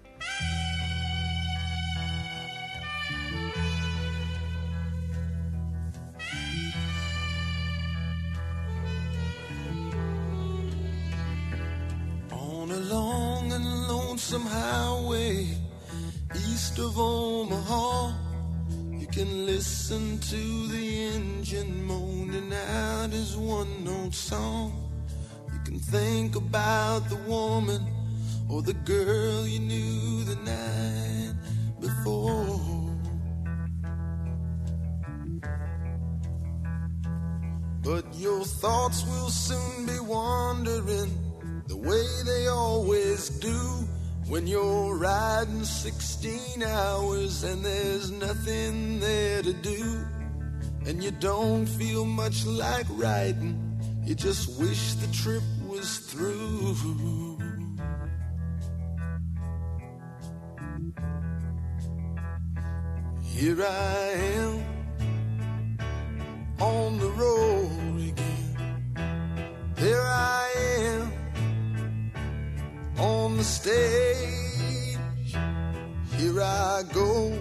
On a long and lonesome highway east of Omaha, you can listen to the engine moaning out his one-note song. You can think about the woman or the girl you knew the night before. But your thoughts will soon be wandering the way they always do when you're riding sixteen hours and there's nothing there to do, and you don't feel much like riding, you just wish the trip was through. Here I am on the road again. There I am on the stage. Here I go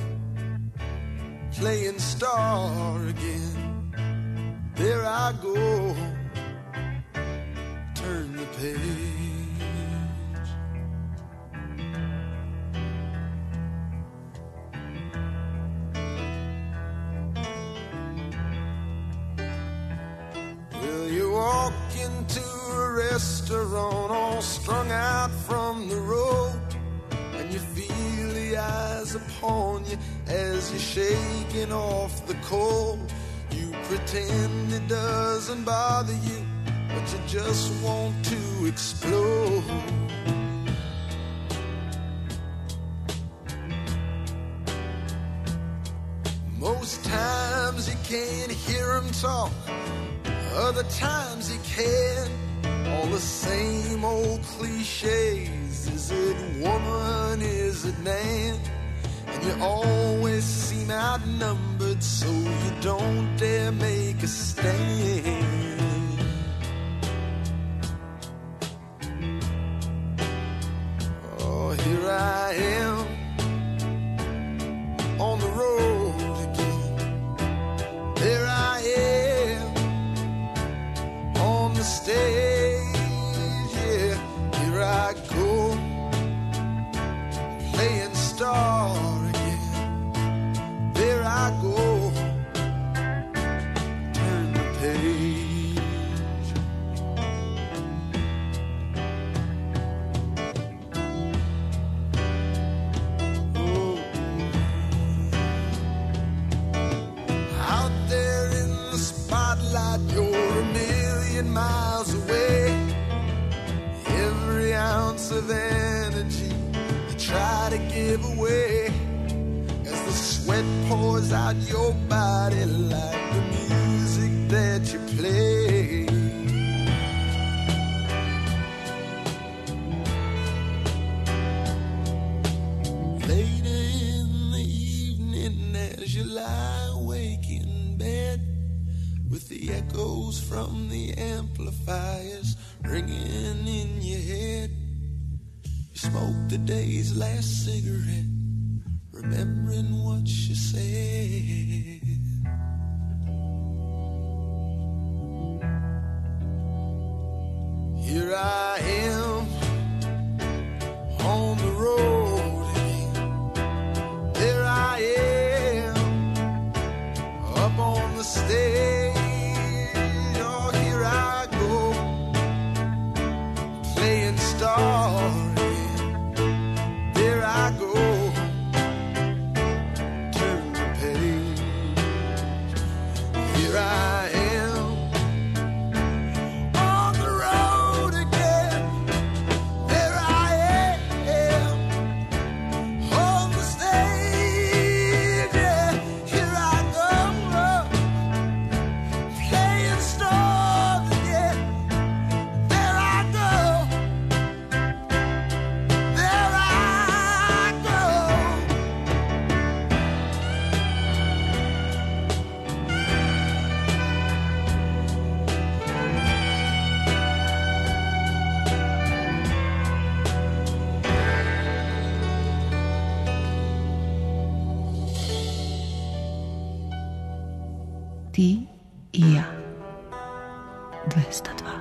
playing star again. There I go, turn the page. Well, you walk into a restaurant all strung out from the road, and you feel the eyes upon you as you're shaking off the cold. You pretend it doesn't bother you, but you just want to explode. Most times you can't hear him talk, other times you can. All the same old cliches. Is it woman, is it man? And you always seem outnumbered, so you don't dare make a stand. Oh, here I am on the road again. There I am on the stage. Yeah, here I go playing star. There I go, turn the page. Oh. Out there in the spotlight, you're a million miles away. Every ounce of energy you try to give away, sweat pours out your body like the music that you play. Later in the evening as you lie awake in bed, with the echoes from the amplifiers ringing in your head, you smoke the day's last cigarette, remembering what she said. Here I am on the road again. There I am up on the stage. Oh, here I go playing star again. There I go, I am on the road again. There I am on the stage. Yeah, here I go playing stars again. There I go, there I go. Ti i ja. dvesta dva.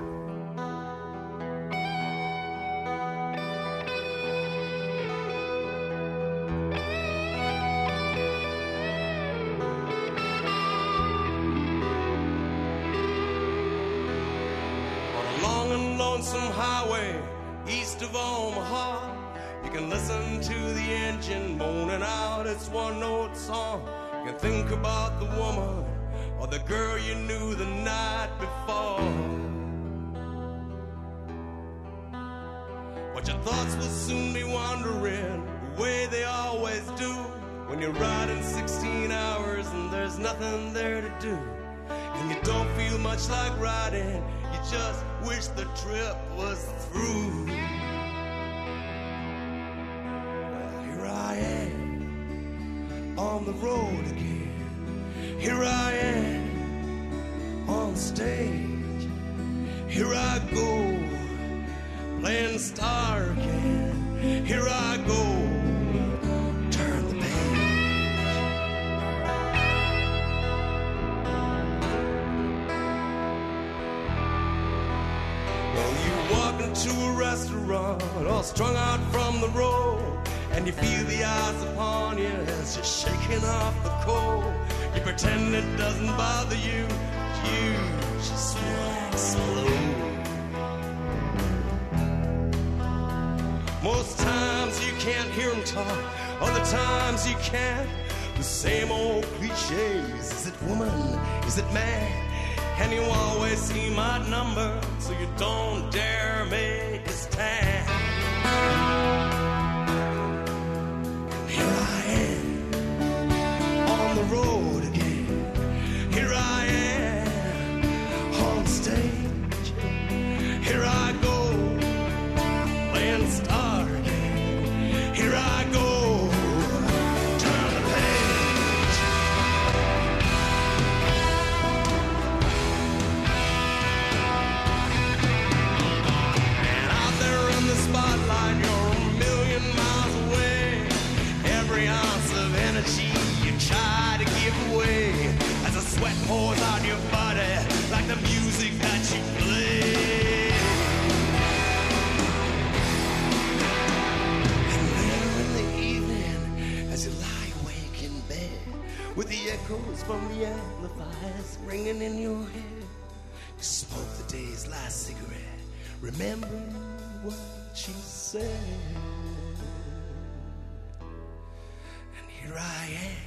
On a long and lonesome highway east of Omaha, you can listen to the engine moaning out its one-note song. You can think about the woman or the girl you knew the night before. What you thoughts will soon be wandering the way they always do when you're riding sixteen hours and there's nothing there to do. And you don't feel much like riding, you just wish the trip was through. Well, here I am on the road again. Here I am on stage. Here I go, playing star again. Here I go, turn the page. Well, you walk into a restaurant all strung out from the road, and you feel the eyes upon you as you're shaking off the cold. You pretend it doesn't bother you, you just wanna explode. Most times you can't hear them talk, other times you can't. The same old cliches. Is it woman? Is it man? And you always seem outnumbered, so you don't dare make a stand. And here I am on the road again. Here I am on stage. Here I go, playing star again. Here I go, turn the page. And out there in the spotlight, you're a million miles away. Every ounce of energy you try to give away as the sweat pours out your body like the music that you play. As you lie awake in bed with the echoes from the amplifiers ringing in your head, you smoke the day's last cigarette, remembering what she said. And here I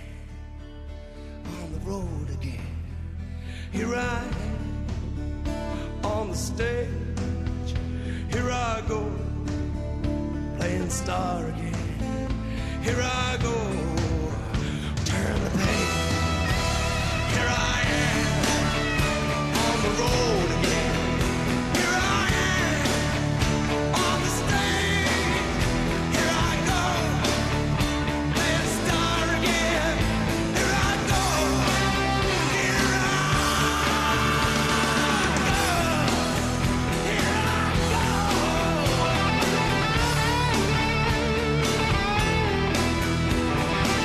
am on the road again. Here I am on the stage. Here I go, playing star again. Here I go, turn the page. Here I am on the road again. Here I am on the stage. Here I go, playing star again. Here I go, here I go, here I go.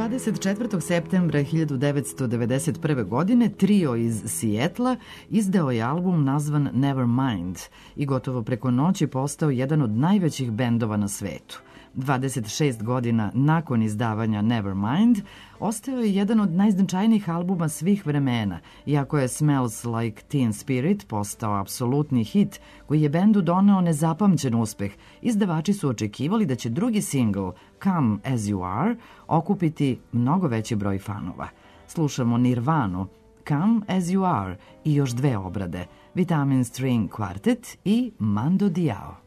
dvadeset četvrtog septembra hiljadu devetsto devedeset prve. godine trio iz Sijetla izdao je album nazvan Nevermind i gotovo preko noći postao jedan od najvećih bendova na svetu. dvadeset šest godina nakon izdavanja Nevermind, ostao je jedan od najznačajnijih albuma svih vremena, iako je Smells Like Teen Spirit postao apsolutni hit koji je bendu doneo nezapamćen uspeh. Izdavači su očekivali da će drugi singl, Come As You Are, okupiti mnogo veći broj fanova. Slušamo Nirvanu, Come As You Are i još dve obrade, Vitamin String Quartet i Mando Diao.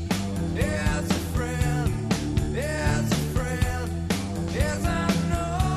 As a friend, as I know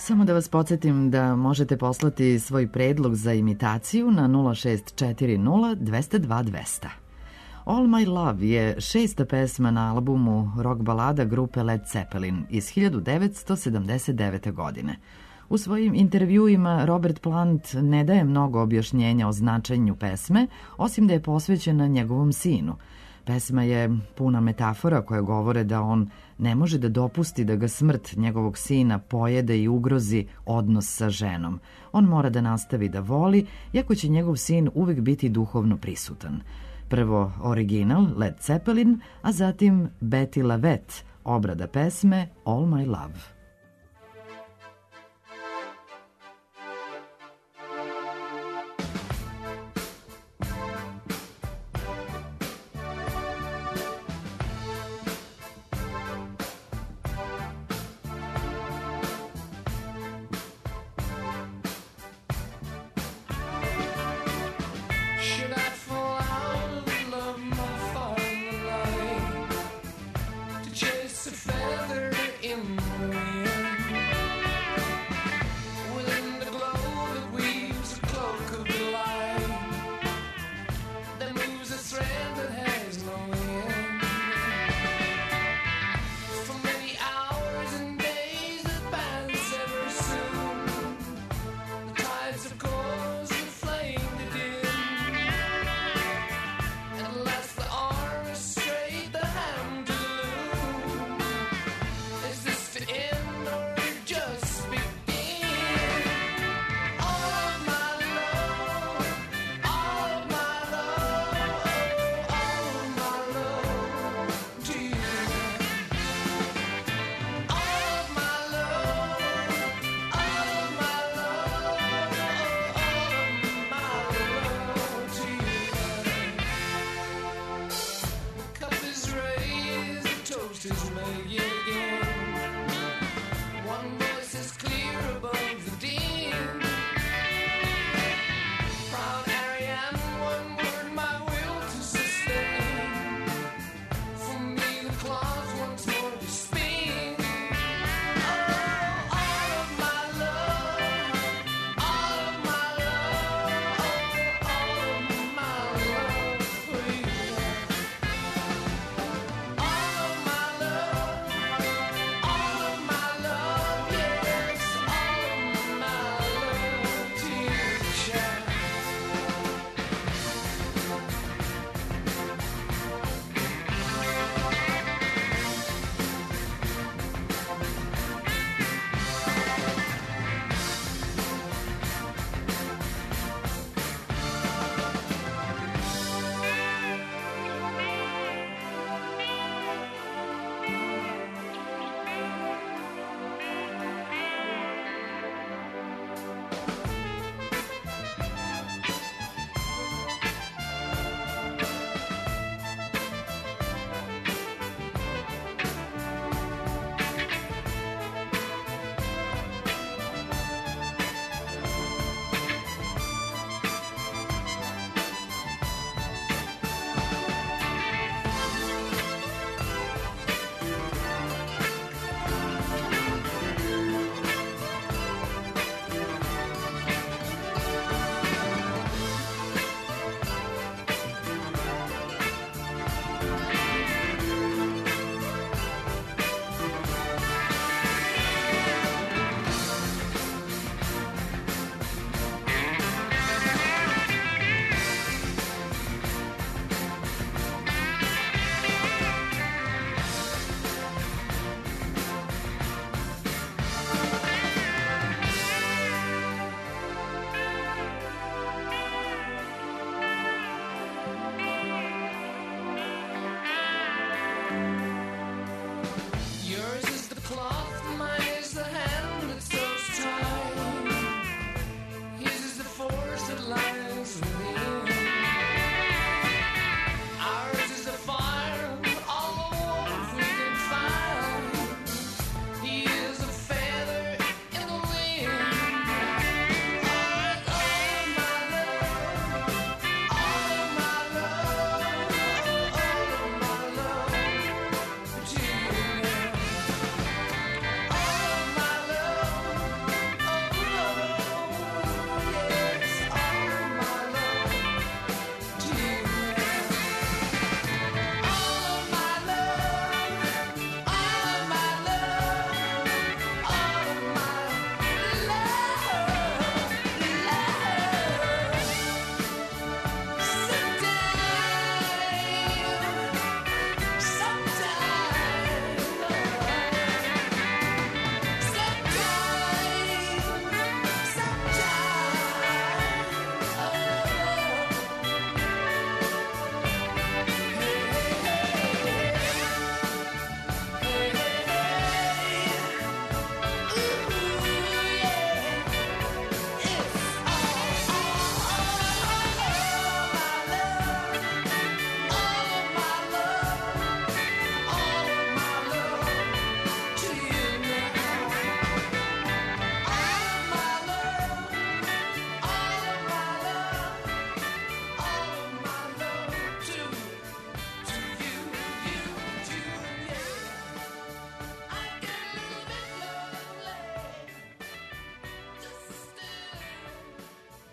Samo da vas podsjetim da možete poslati svoj predlog za imitaciju na nula šest četiri nula dva nula dva dva nula nula. All My Love je šesta pesma na albumu rock balada grupe Led Zeppelin iz hiljadu devetsto sedamdeset devete. godine. U svojim intervjuima Robert Plant ne daje mnogo objašnjenja o značenju pesme, osim da je posvećena njegovom sinu. Pesma je puna metafora koje govore da on ne može da dopusti da ga smrt njegovog sina pojede i ugrozi odnos sa ženom. On mora da nastavi da voli, iako će njegov sin uvek biti duhovno prisutan. Prvo original Led Zeppelin, a zatim Betty LaVette, obrada pesme All My Love. Chase a feather in the wind.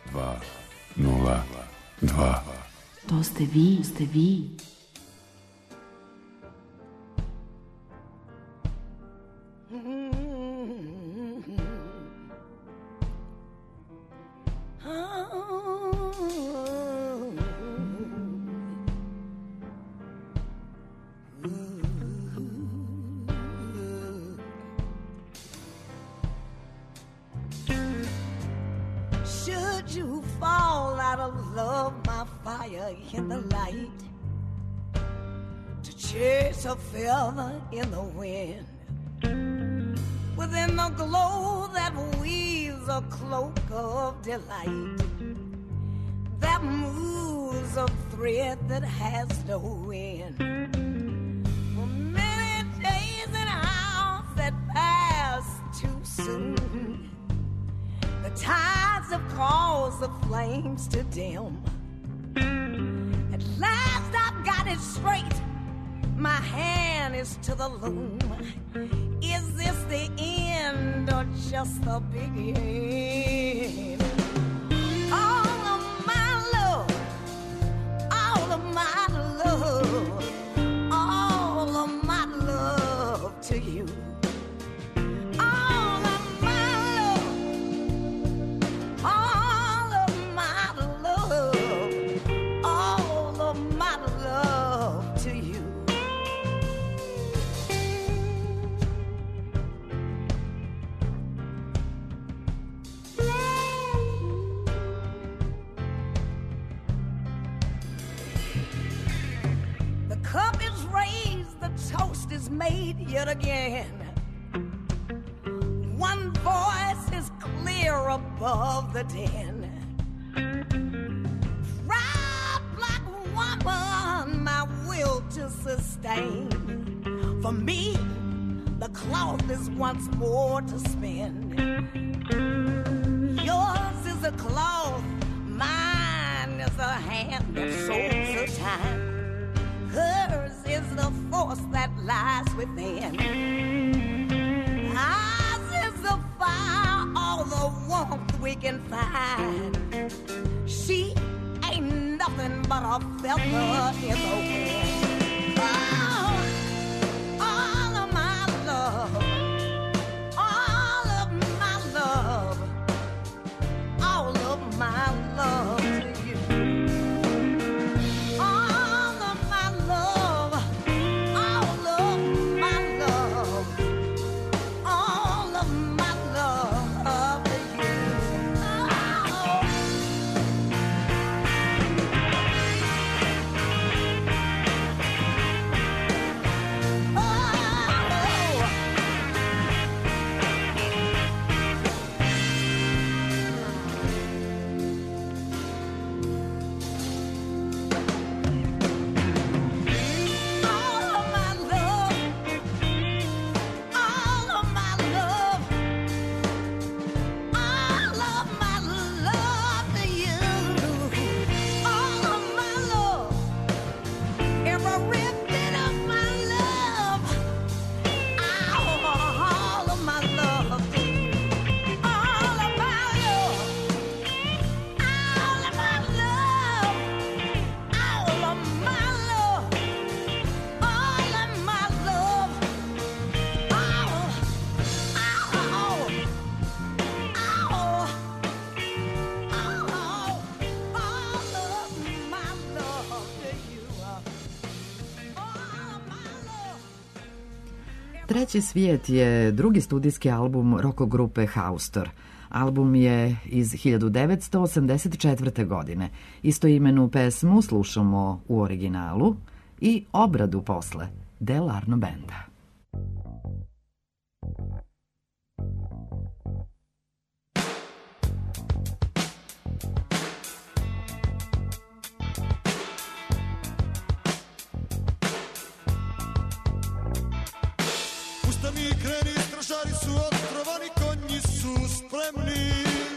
dva nula dva. To ste vi, ste vi. Should you fall out of love, my fire in the light, to chase a feather in the wind, within the glow that weaves a cloak of delight, that moves a thread that has no end. For many days and hours that pass too soon, the tides have caused the flames to dim. At last I've got it straight. My hand is to the loom. Is this the end or just the beginning? All of my love, all of my love, all of my love to you. All of my love, all of my love, all of my love to you. The cup is raised, the toast is made yet again. One voice is clear above the din. Proud black woman, my will to sustain. For me, the cloth is once more to spin. Yours is a cloth, mine is a hand that sews the time. Hers is the force that lies within. Ours is the fire, all the warmth we can find. She ain't nothing but a feather in the wind. Oh, all of my love, all of my love, all of my love to you. All of my love, all of my love, all of my love to you. Oh. Treći svijet je drugi studijski album roko grupe Haustor. Album je iz hiljadu devetsto osamdeset četvrte. godine. Istoimenu pesmu slušamo u originalu i obradu posle Del Arno Benda. Ustani i kreni, stražari su otrovani, konji su spremni.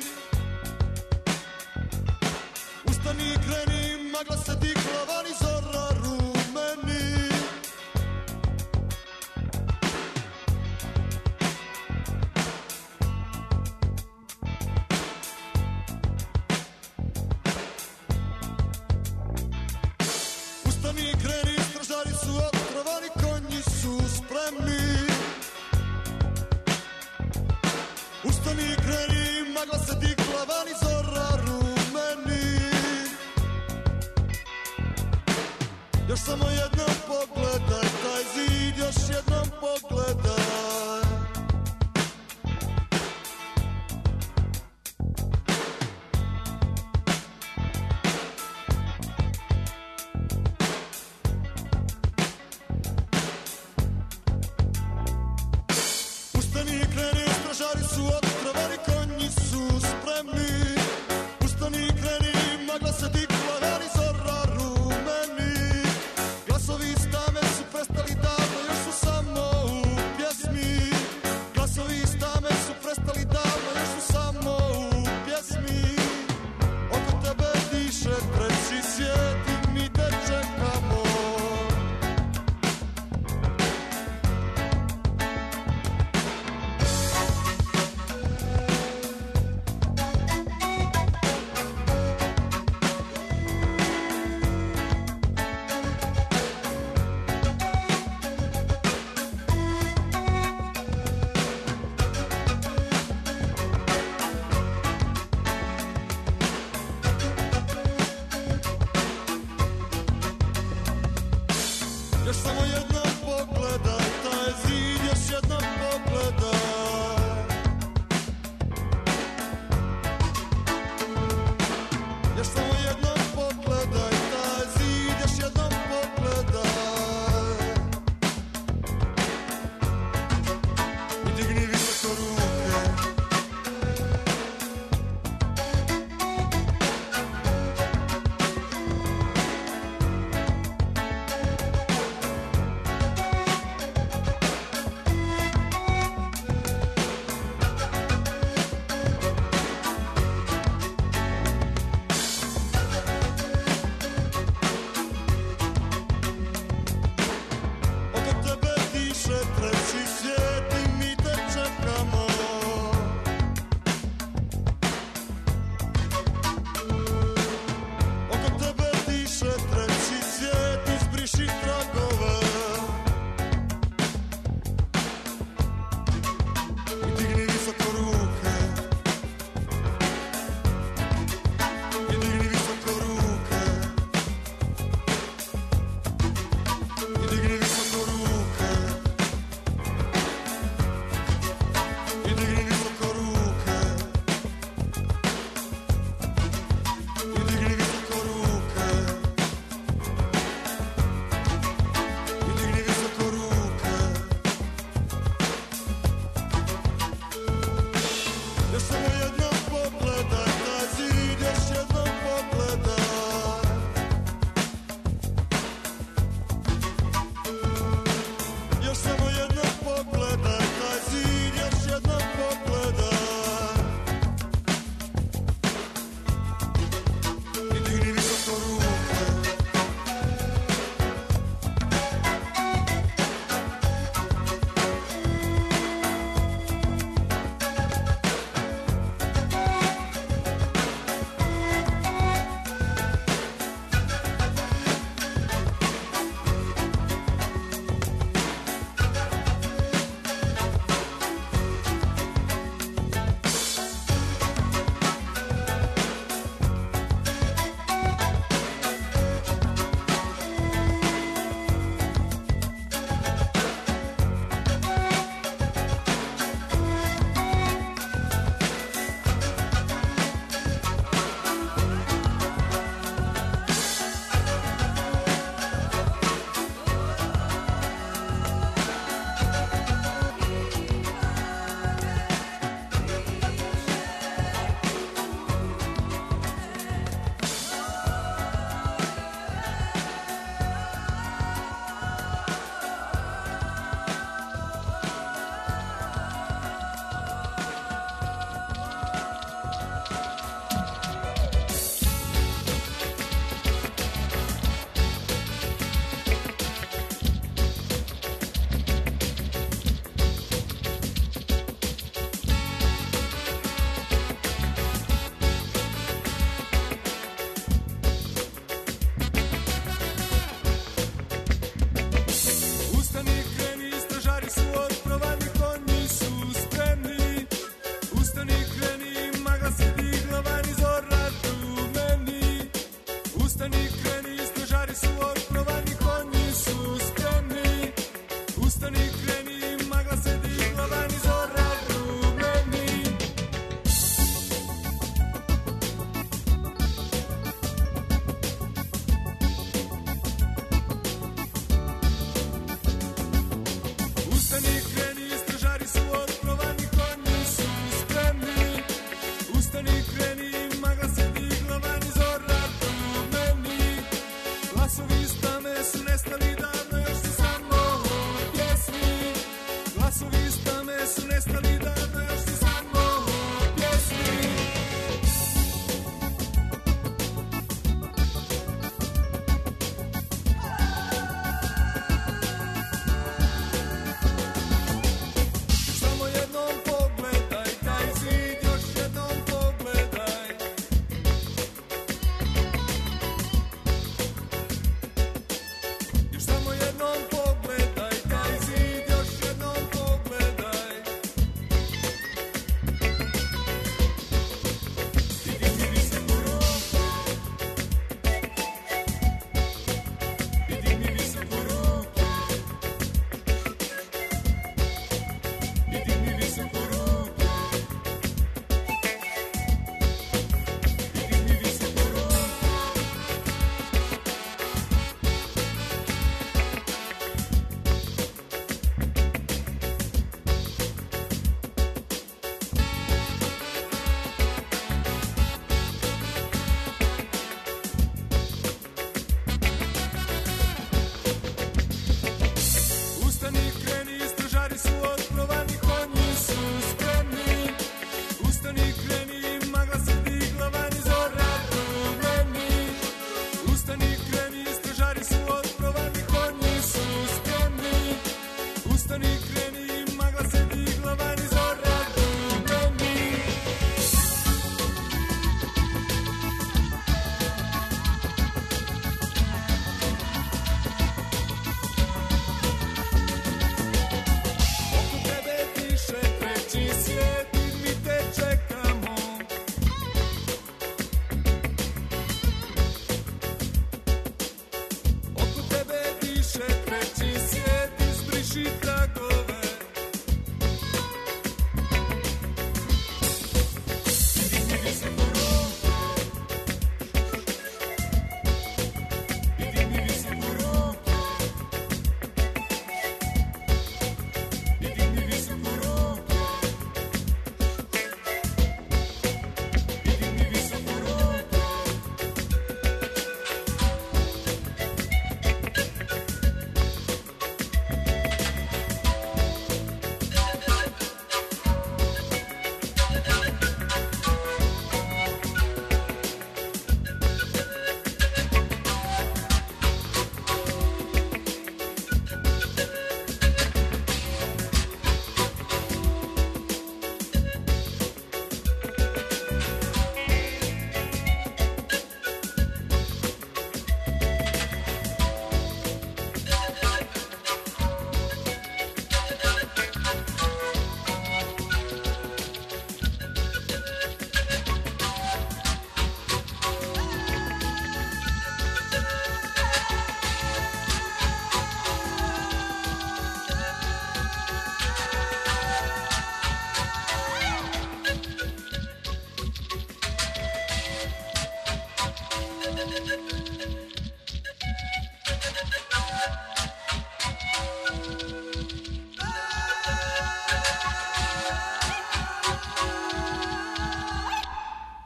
Ustani i kreni, magla se digla vani, zora rumeni. Ustani, kreni, magla se digla, vani zora rumeni. Još samo jednom pogledaj taj zid, još jednom pogledaj. Ustani, kreni, stražari su otrovani, konji su spremni. Ustani, kreni, magla se digla, vani zora rumeni. Glasovi iz tame su prestali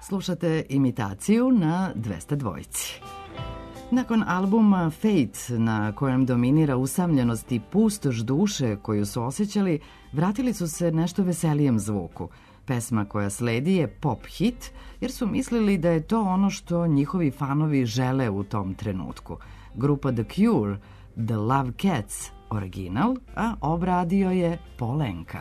Slušate imitaciju na dvesta dva. Nakon albuma Fate, na kojem dominira usamljenost i pustoš duše koju su osjećali, vratili su se nešto veselijem zvuku. Pesma koja sledi je pop hit, jer su mislili da je to ono što njihovi fanovi žele u tom trenutku. Grupa The Cure, The Love Cats, original, a obradio je Paul Anka.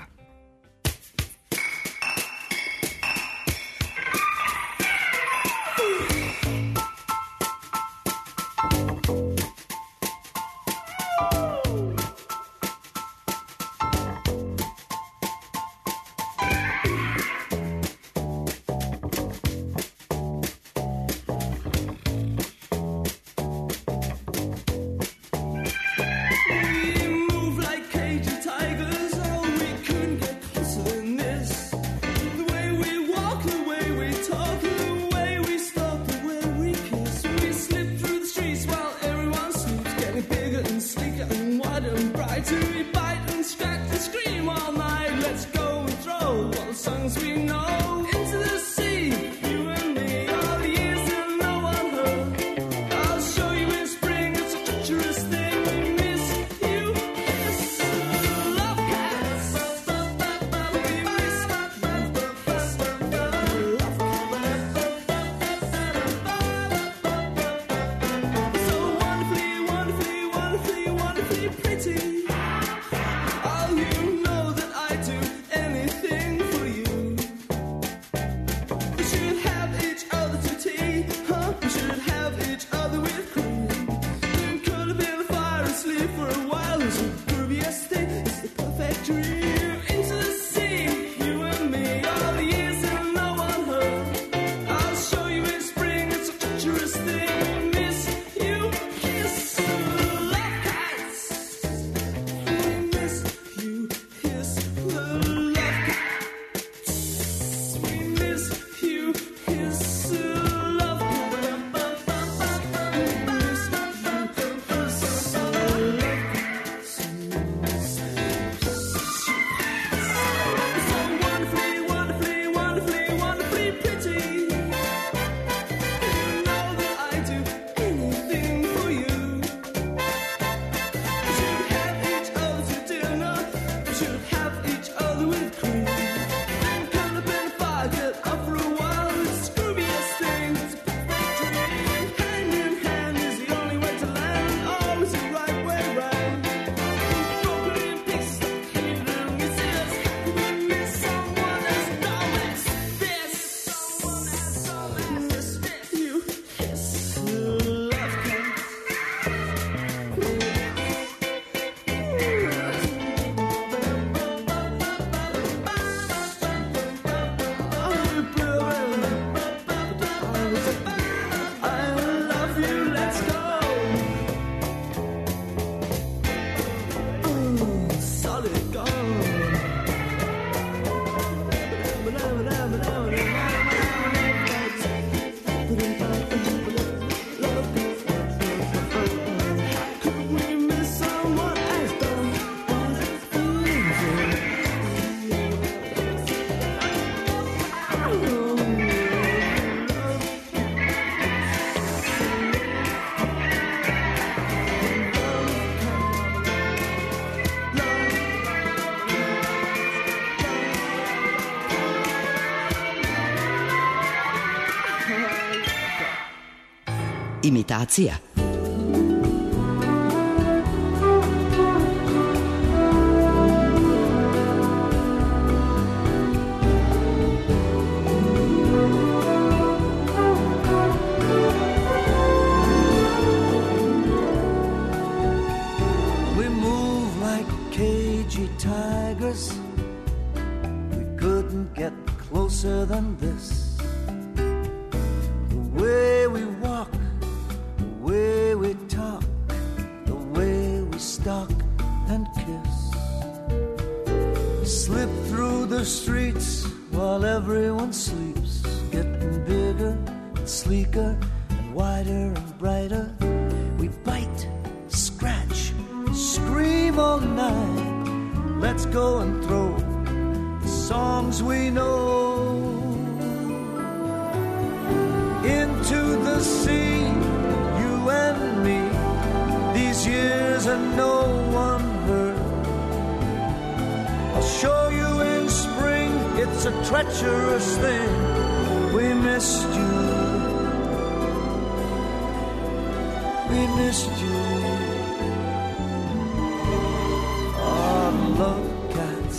Imitacija. We move like cagey tigers. We couldn't get closer than this. The way we walk, the way we talk, the way we stalk and kiss. Slip through the streets while everyone sleeps, getting bigger and sleeker and wider and brighter. We bite, scratch, scream all night. Let's go and throw the songs we know. it's a treacherous thing. We missed you. We missed you. Our love cats.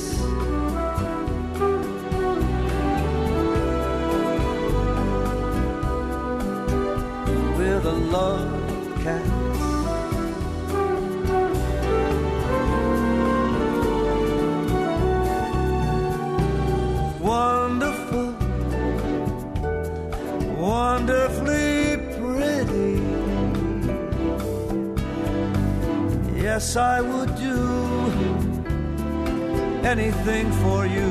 We're the love cats. Wonderful, wonderfully pretty. Yes, I would do anything for you.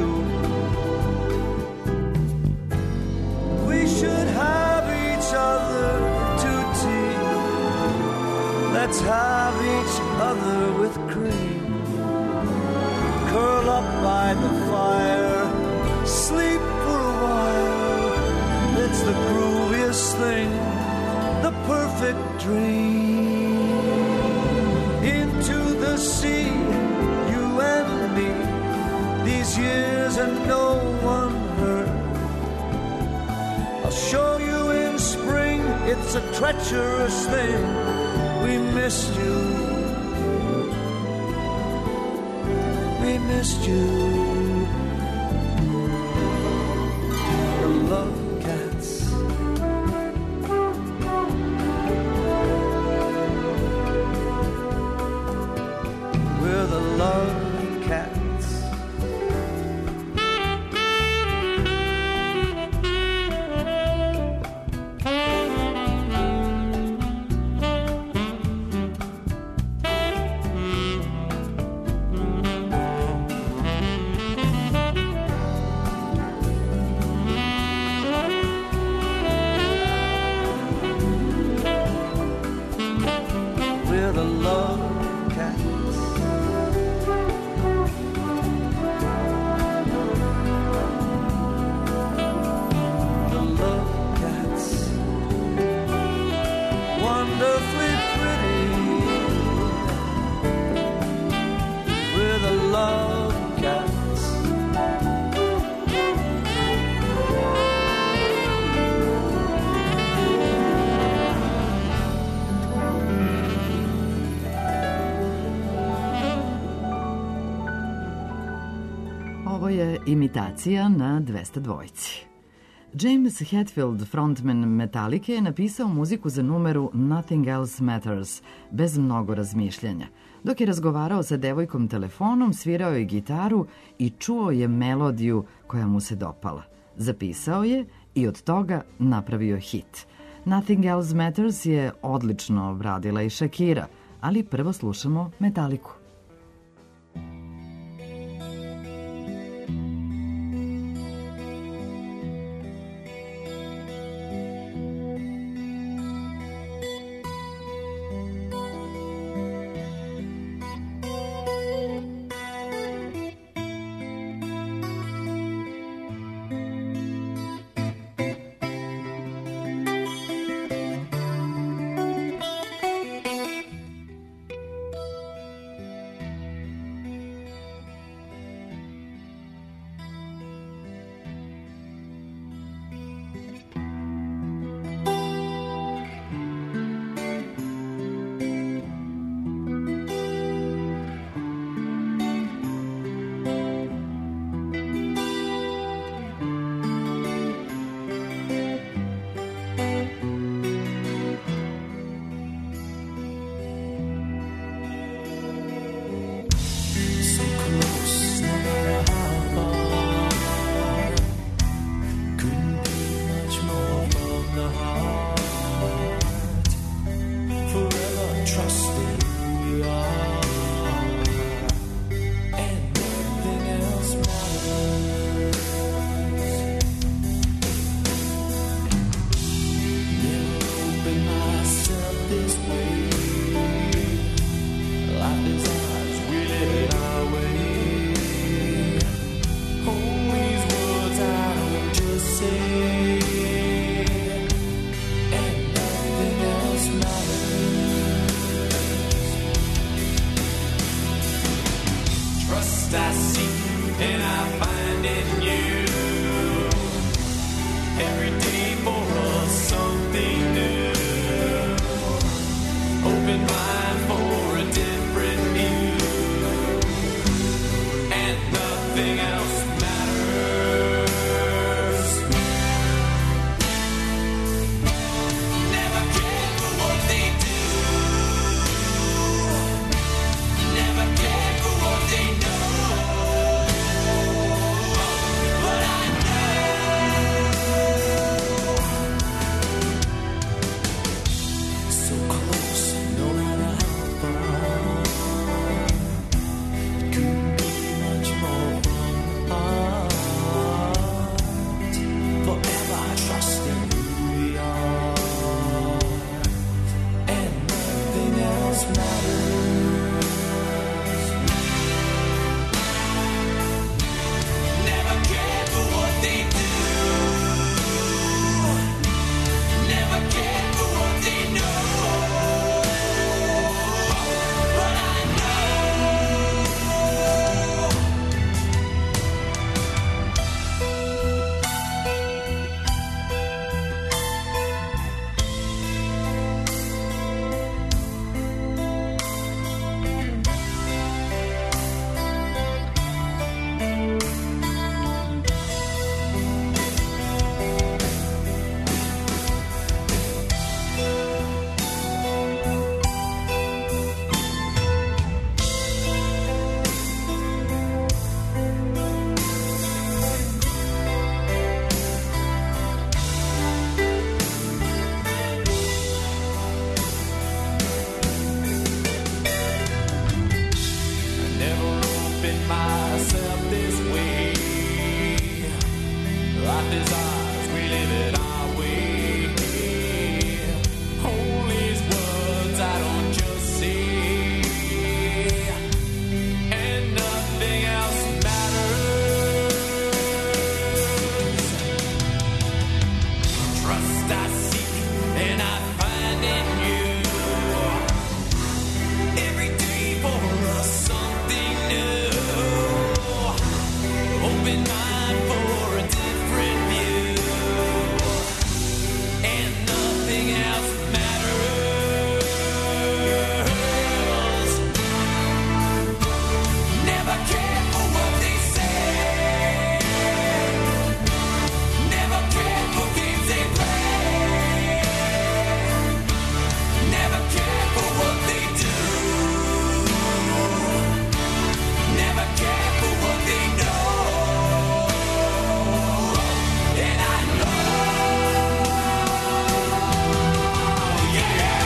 We should have each other to tea. Let's have each other with cream. Curl up by the fire, sleep for a while. It's the grooviest thing, the perfect dream. Into the sea, you and me, these years and no one heard. I'll show you in spring, it's a treacherous thing. We missed you. We missed you. The love cats. We're the love cats. We're the love cats. The love cats. Wonderfully pretty. We're the love cats. Ovo je imitacija na dvesta dva. James Hetfield, frontman Metallica, je napisao muziku za numeru Nothing Else Matters, bez mnogo razmišljanja. Dok je razgovarao sa devojkom telefonom, svirao je gitaru i čuo je melodiju koja mu se dopala. Zapisao je i od toga napravio hit. Nothing Else Matters je odlično obradila i Shakira, ali prvo slušamo Metalliku. lost I seek and I find in you. Every day for us something new. Open mind for a different view, and nothing else matters. Never care for what they say, never care for games they play, never care for what they do, never care for what they know. And I know, yeah.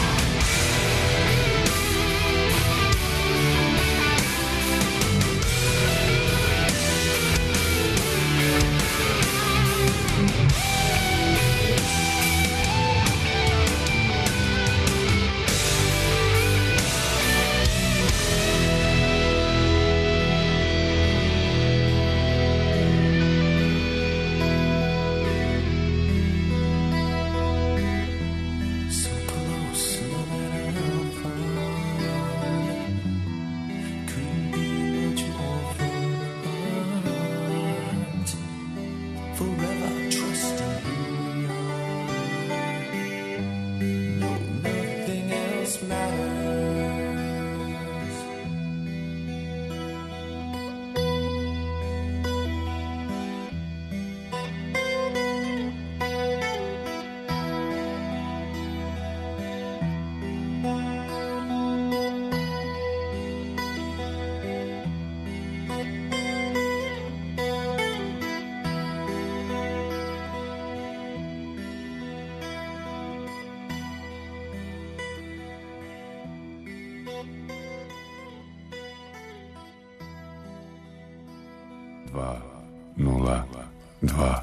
So close, no matter how far. Couldn't be much more from the heart. Forever trusting who we are. No, nothing else matters. Dva, nula, dva.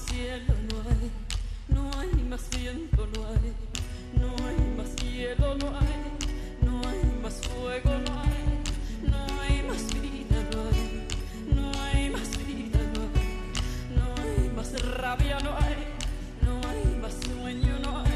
cielo, no hay, no hay más viento, no hay, no hay más cielo, no hay, no hay más fuego, no hay, no hay más vida, no hay, no hay más vida, no hay, no hay más rabia, no hay, no hay más sueño, no hay.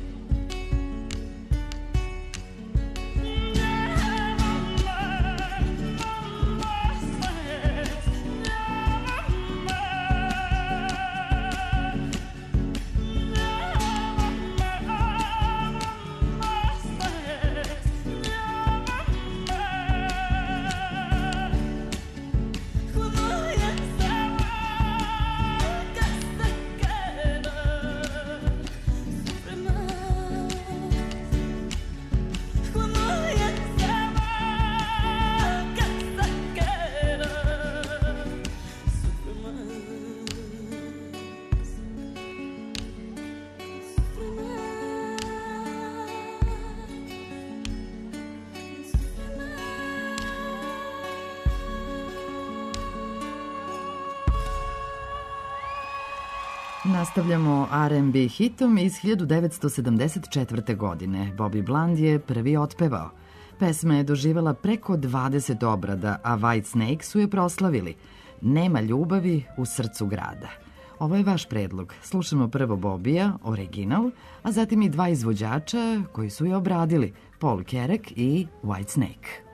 Nastavljamo R and B hitom iz hiljadu devetsto sedamdeset četvrte. godine. Bobby Bland je prvi otpevao. Pesma je doživjela preko dvadeset obrada, a White Snake su je proslavili. Nema ljubavi u srcu grada. Ovo je vaš predlog. Slušamo prvo Bobija, original, a zatim i dva izvođača koji su je obradili, Paul Carrack i White Snake.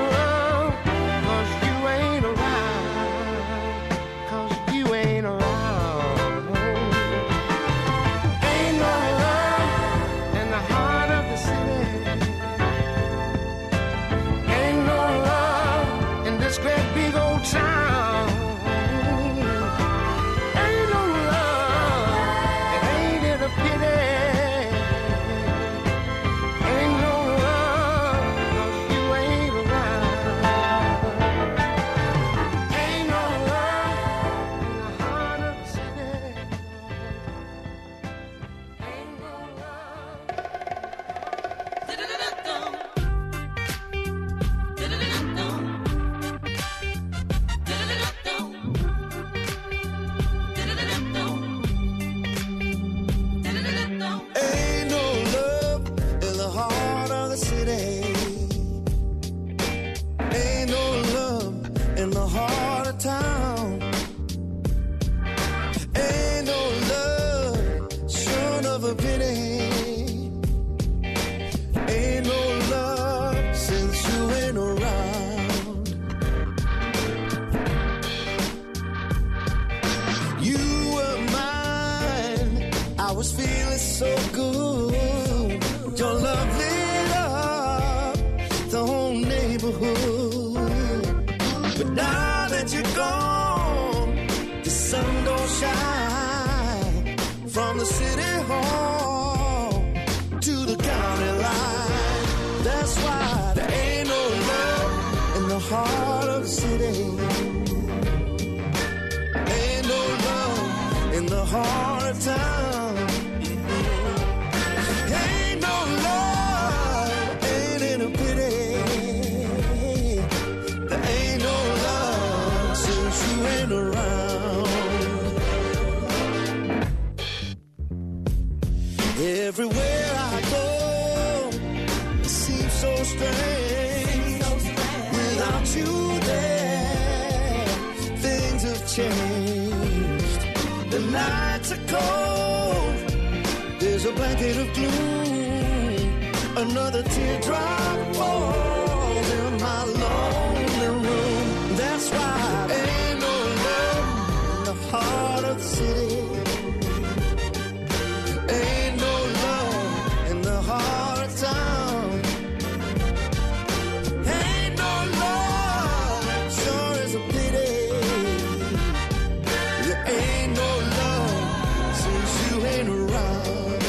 Ain't around. shine from the city hall to the county line. That's why there ain't no love in the heart of the city. Ain't no love in the heart of town. Ain't no love, ain't it a pity? There ain't no love since you ain't around. Everywhere I go, it seems so strange. Without you there, things have changed. The nights are cold, there's a blanket of gloom. Another teardrop falls in my lonely room. That's why ain't no love in the heart of the city. Ain't no love in the heart of town. Ain't no love, sure is a pity. There ain't no love since you ain't around.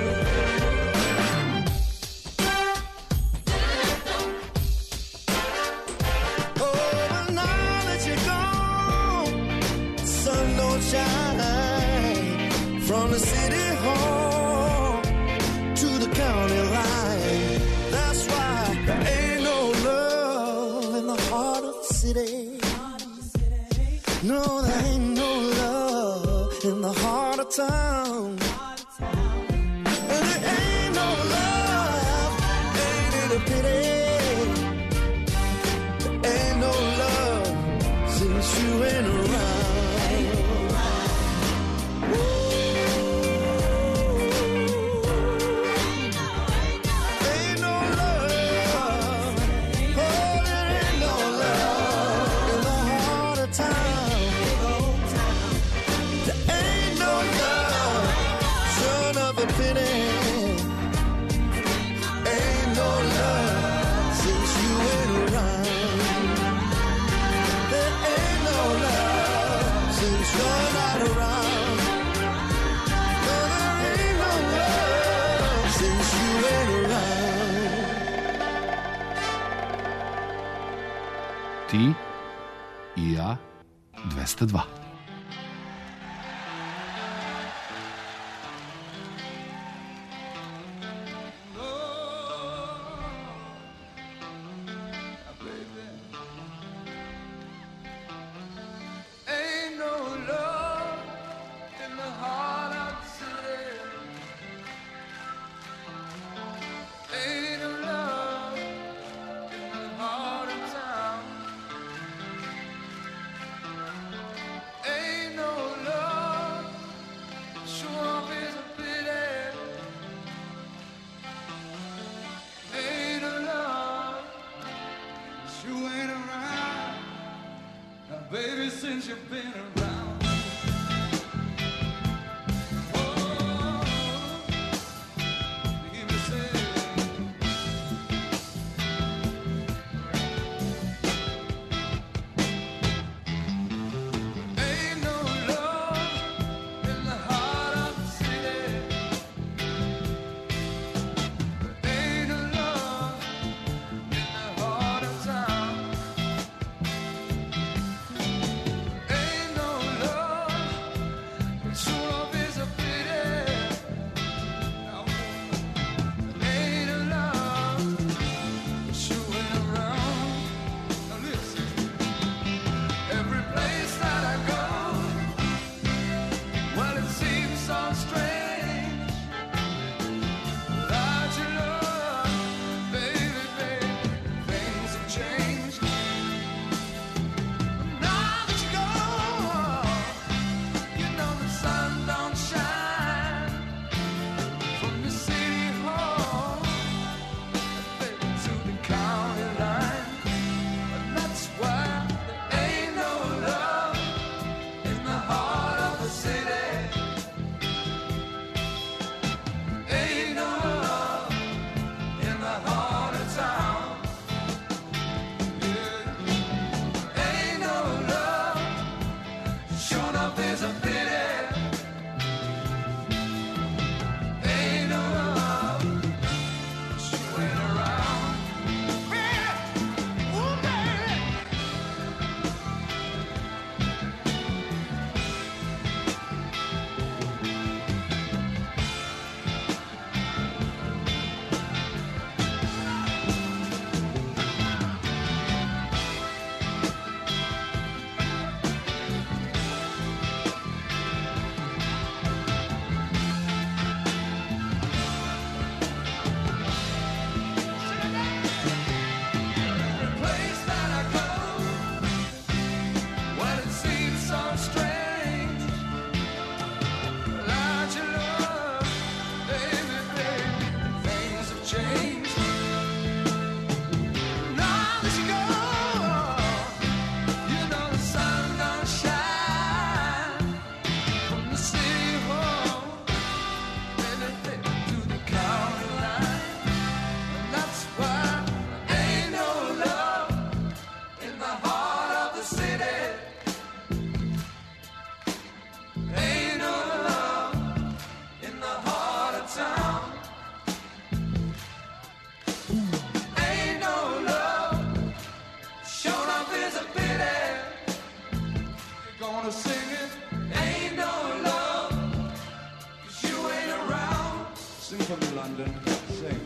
Oh, but now that you're gone, the sun don't shine from the city hall to the county line. That's why there ain't no love in the heart of the city. No, there ain't no love in the heart of town. And there ain't no love, ain't it a pity? There ain't no love since you ain't around. Ti i ja dvesta dva. Baby, since you've been around. Ain't no singing, ain't no love, 'cause you ain't around. Sing for me, London, sing.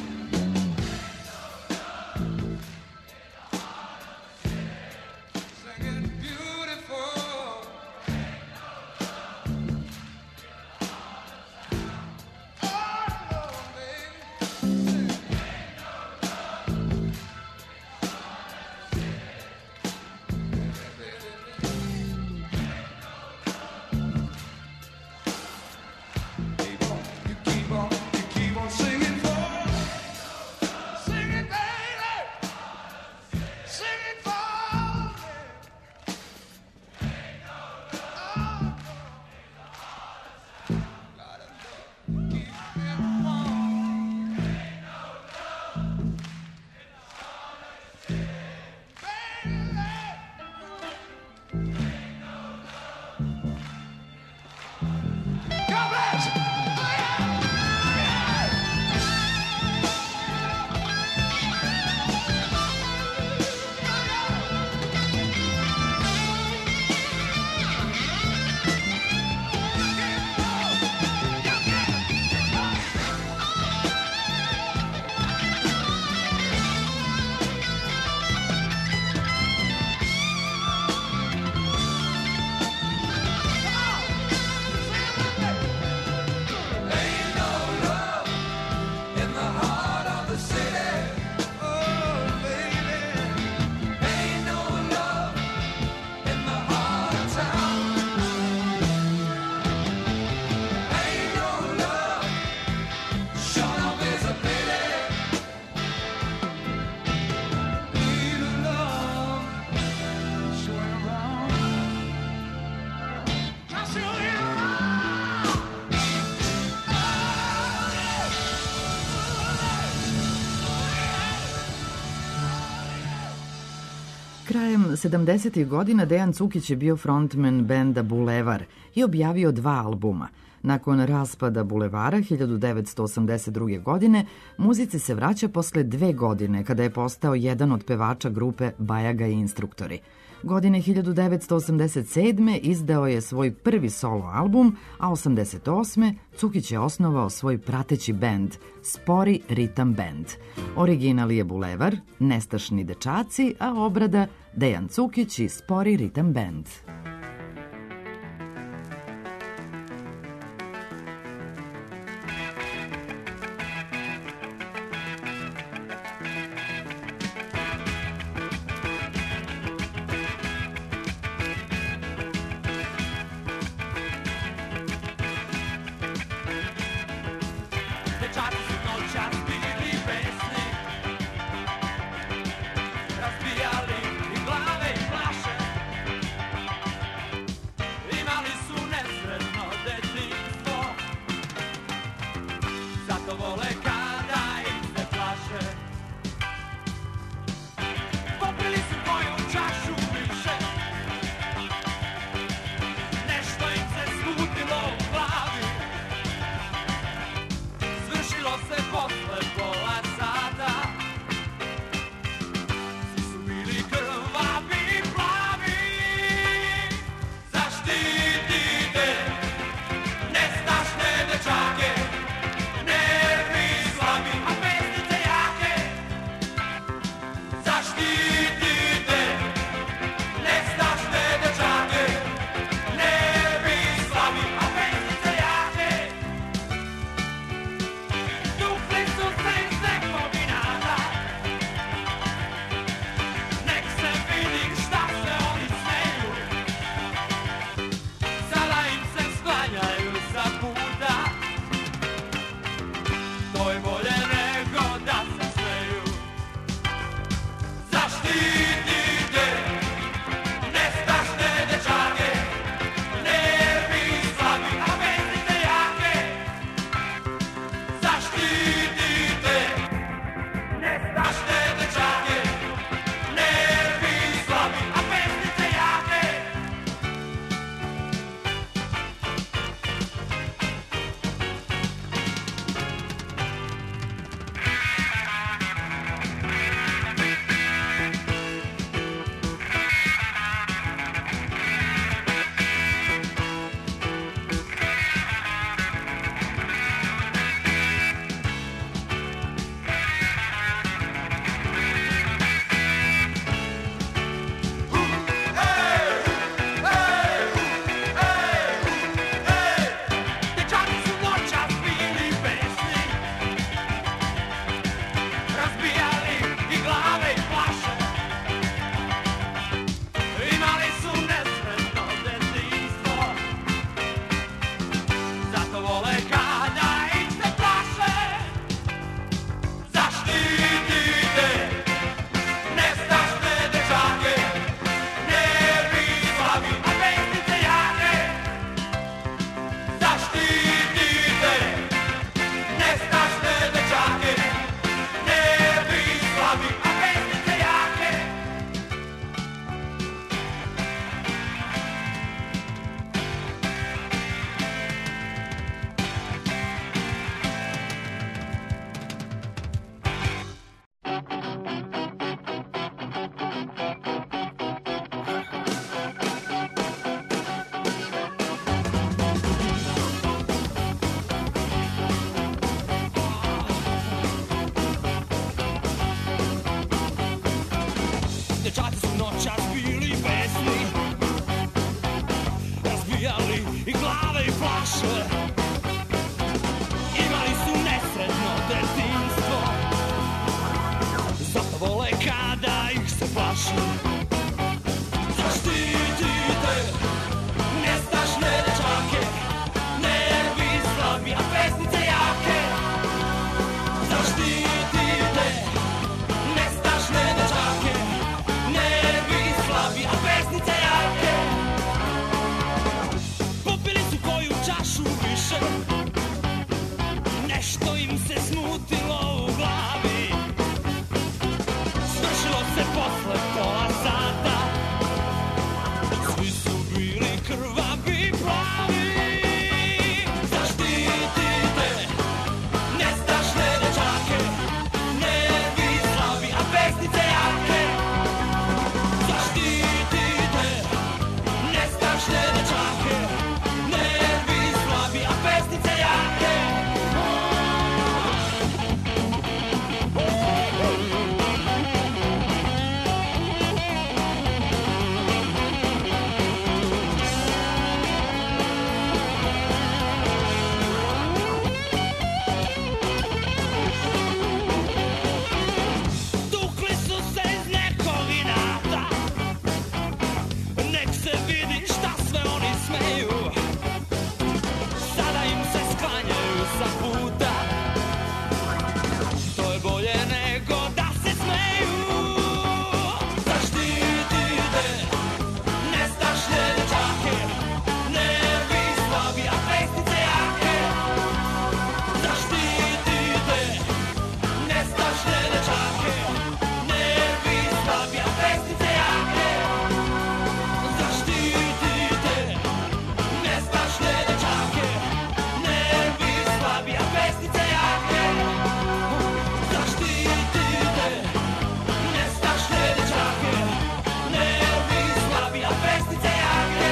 Krajem sedamdesetih godina Dejan Cukić je bio frontman benda Bulevar i objavio dva albuma. Nakon raspada Bulevara hiljadu devetsto osamdeset druge. godine, muzici se vraća posle dve godine kada je postao jedan od pevača grupe Bajaga i Instruktori. Godine hiljadu devetsto osamdeset sedme. izdao je svoj prvi solo album, a osamdeset osme. Cukić je osnovao svoj prateći bend, Spori ritam bend. Original je Bulevar, Nestašni dečaci, a obrada Dejan Cukić i Spori ritam bend. čaše. Imali su nesretno detinjstvo, zato vole kada ih se plaši. Zaštitite nestašne dečake, nervi slabi, a pesnice jake. Zaštitite nestašne dečake, nervi slabi, a pesnice jake. Popili su koju čašu više, nešto im se smutilo u glavi. Svršilo se posle pola sata, svi su bili krvavi plavi. Zaštitite nestašne dečake, nervi slabi, a pesnice jake. Zaštitite nestašne dečake, nervi slabi, a pesnice jake. Tukli su se iz nekog inata, nek se vidi šta sve oni smeju. Sada im se sklanjaju sa puta, to je bolje nego da se smeju. Zaštitite nestašne dečake, nervi slabi, a pesnice jake. Zaštitite nestašne dečake, nervi slabi, a pesnice jake. Zaštitite nestašne dečake, nervi slabi, a pesnice jake. Zaštitite nestašne dečake, nervi slabi, a pesnice jake.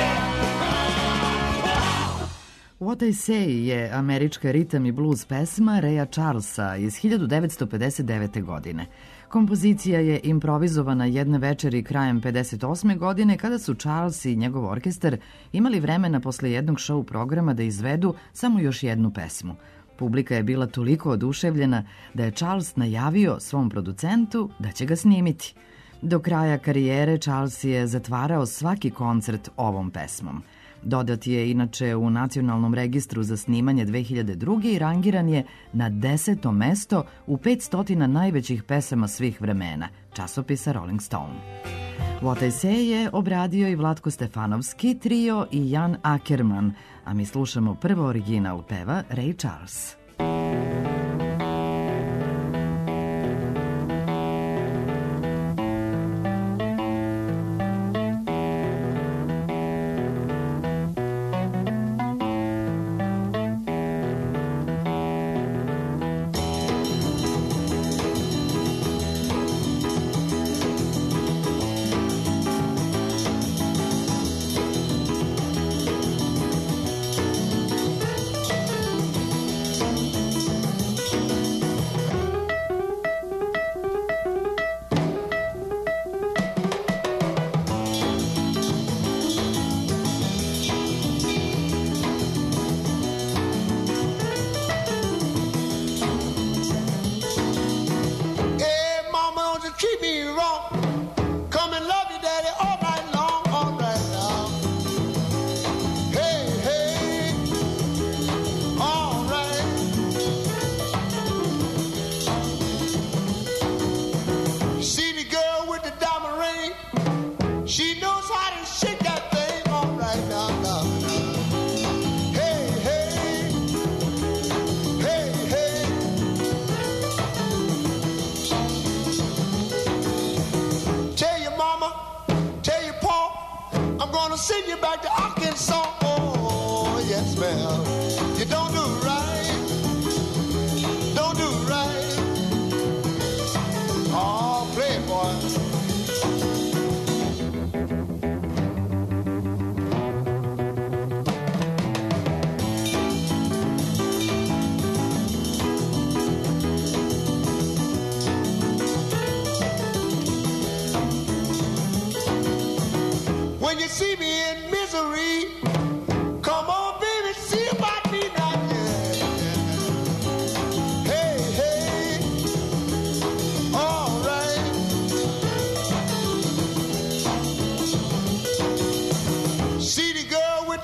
What I Say je američka ritam i blues pesma Raya Charlesa iz hiljadu devetsto pedeset devete. godine. Kompozicija je improvizovana jedne večeri krajem pedeset osme. godine kada su Charles i njegov orkestar imali vremena posle jednog show programa da izvedu samo još jednu pesmu. Publika je bila toliko oduševljena da je Charles najavio svom producentu da će ga snimiti. Do kraja karijere Charles je zatvarao svaki koncert ovom pesmom. Dodat je inače u Nacionalnom registru za snimanje dve hiljade druge. i rangiran je na deseto mesto u petsto najvećih pesama svih vremena, časopisa Rolling Stone. What I Say je obradio i Vlatko Stefanovski, trio i Jan Ackerman, a mi slušamo prvo original peva Ray Charles. Thank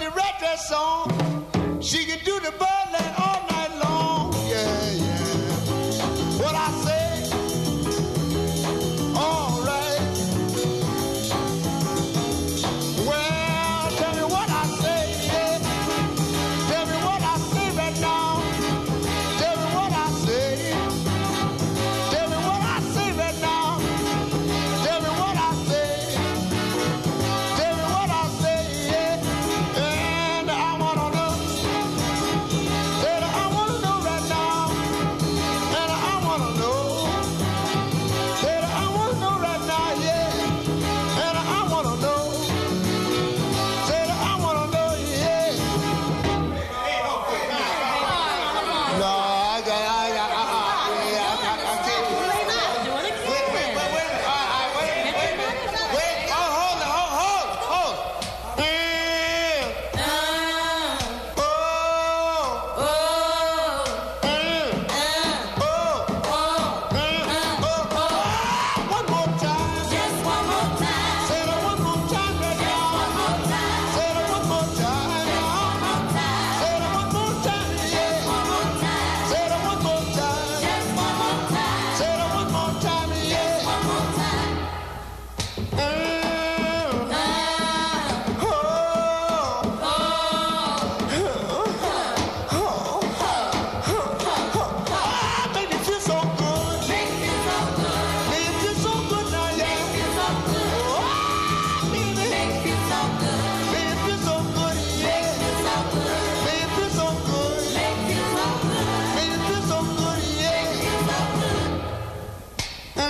the red dress on. She can do the birdland all night long. Yeah, yeah. What I say? All right. Well, tell me what I say. Yeah. Tell me what I say right now. Tell me what I say. Tell me what I say right now. Tell me what I say. Tell me what I say. Yeah. And I wanna know. Said I wanna know right now. And I wanna know. Said I wanna know right now. Yeah. And I wanna know. Said I wanna know. Yeah. No, I got, I got, I, I, I, I, I can't. Wait, wait, wait, wait, wait, I, I, wait, wait, wait, oh, hold it, hold, hold, hold. Mm. Oh, oh, mm. Oh, mm. Oh, oh. One more time. Just one more time. Say it one more time, right now. One more time. Say it one more time. One more time. Say it one more time. Yeah. One more time. Say it one more time. Just one more time. Say it one more time. Yeah. One more time. Mm. Oh, oh. Make me feel so good. Make me feel so good. Make me feel so good now, yeah. Make me feel so good. Oh, baby. Make me feel so good. Make me feel so good, yeah. Make me feel so good. Make me feel so good. Make me feel so good. Make me feel so good, yeah. Make me feel so good. Mm.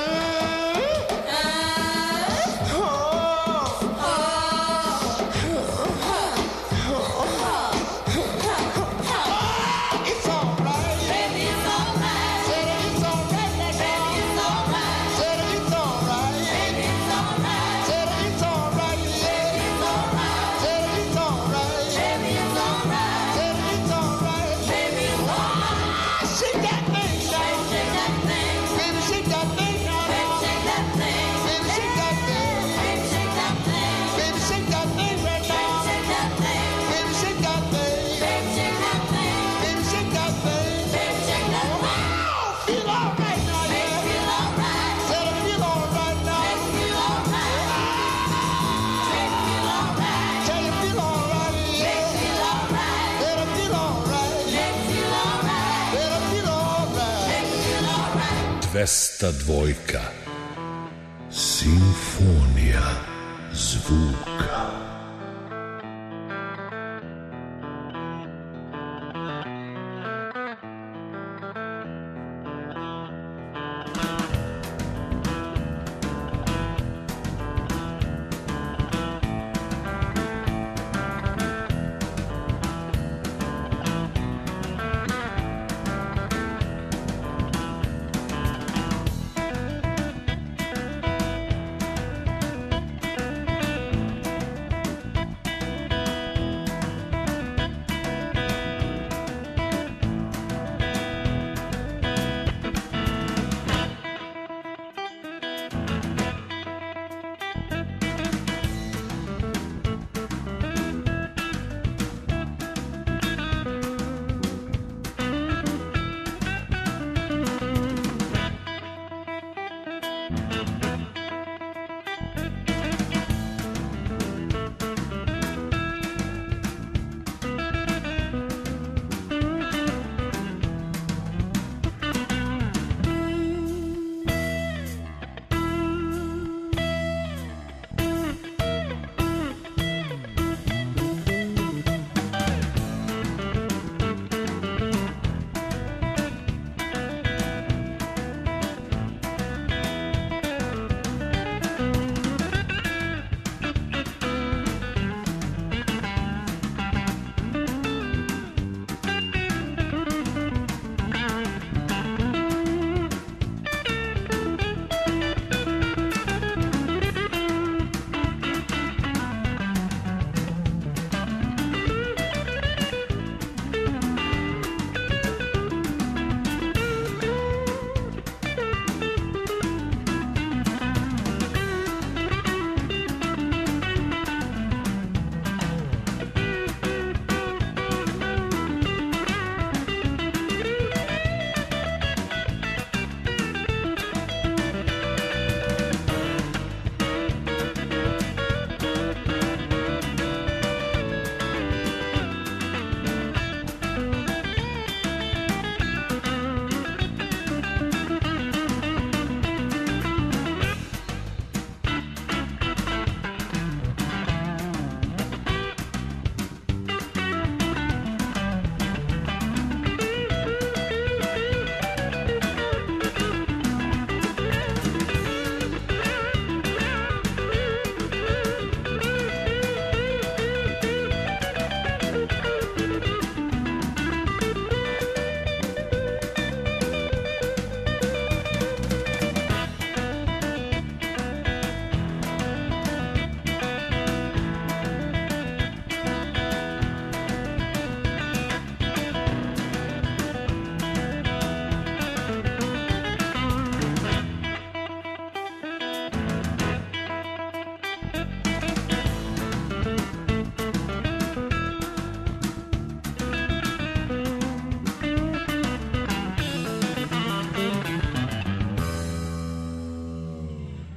It's alright. Baby, it's alright. Said it's alright, that baby, it's alright. Said it's alright. Baby, it's alright. Said it's alright, yeah. It's alright. Said it's alright. Baby, it's alright. Said it's alright. Baby, it's alright. Shake that thing now. Shake that thing. Baby, shake that thing now. Baby, shake that thing. Baby, shake that thing. Baby, shake that thing. Baby, shake that thing right now. Shake that thing. Baby, shake that thing. Baby, shake that thing. Baby, shake that thing. Baby, shake that thing. Wow, feel alright now, yeah. Feel alright. Said I feel alright now. Feel alright. Feel alright. Tell you feel alright, yeah. Feel alright. Said I feel alright. Feel alright. Said I feel alright. Feel alright. dvesta dva. Simfonija zvuka.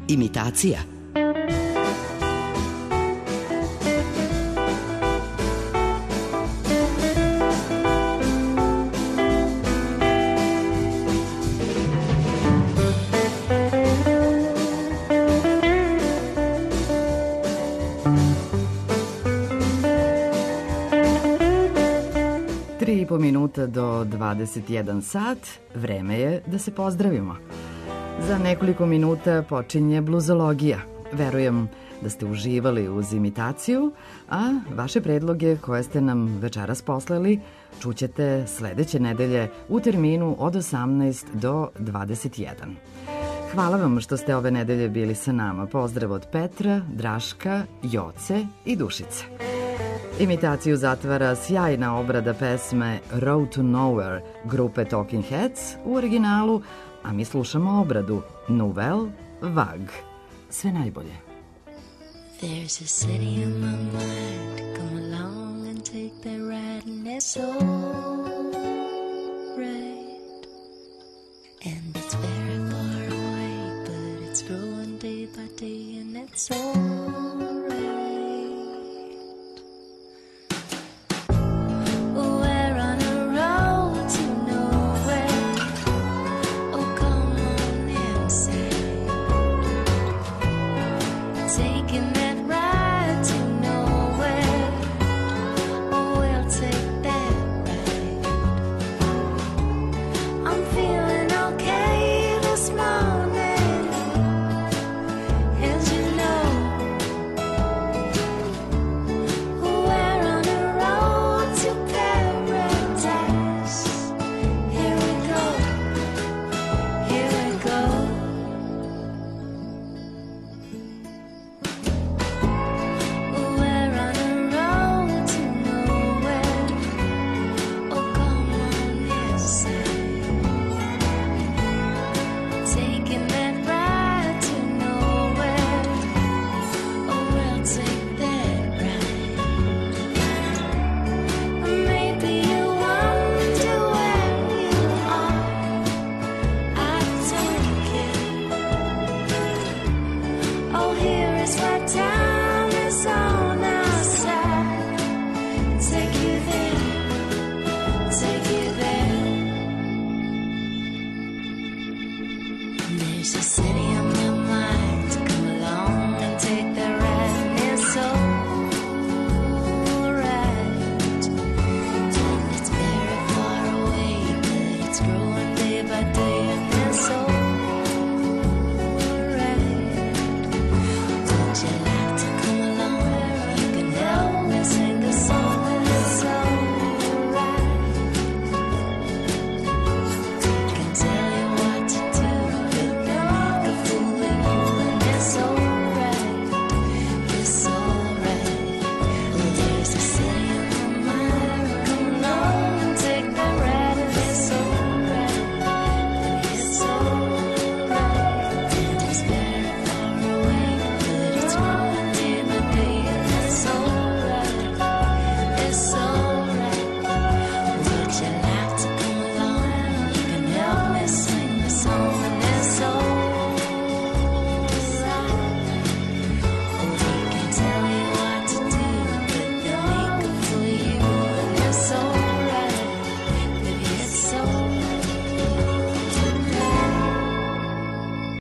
Imitacija. Tri i po minuta do dvadeset jedan sat, vreme je da se pozdravimo. Za nekoliko minuta počinje bluzologija. Verujem da ste uživali uz imitaciju, a vaše predloge koje ste nam večeras poslali čućete sledeće nedelje u terminu od osamnaest do dvadeset jedan. Hvala vam što ste ove nedelje bili sa nama. Pozdrav od Petra, Draška, Joce i Dušice. Imitaciju zatvara sjajna obrada pesme Road to Nowhere grupe Talking Heads u originalu, a mi slušamo obradu Nouvelle Vague. Sve najbolje. There's a city in my mind. Come along and take that ride, and it's all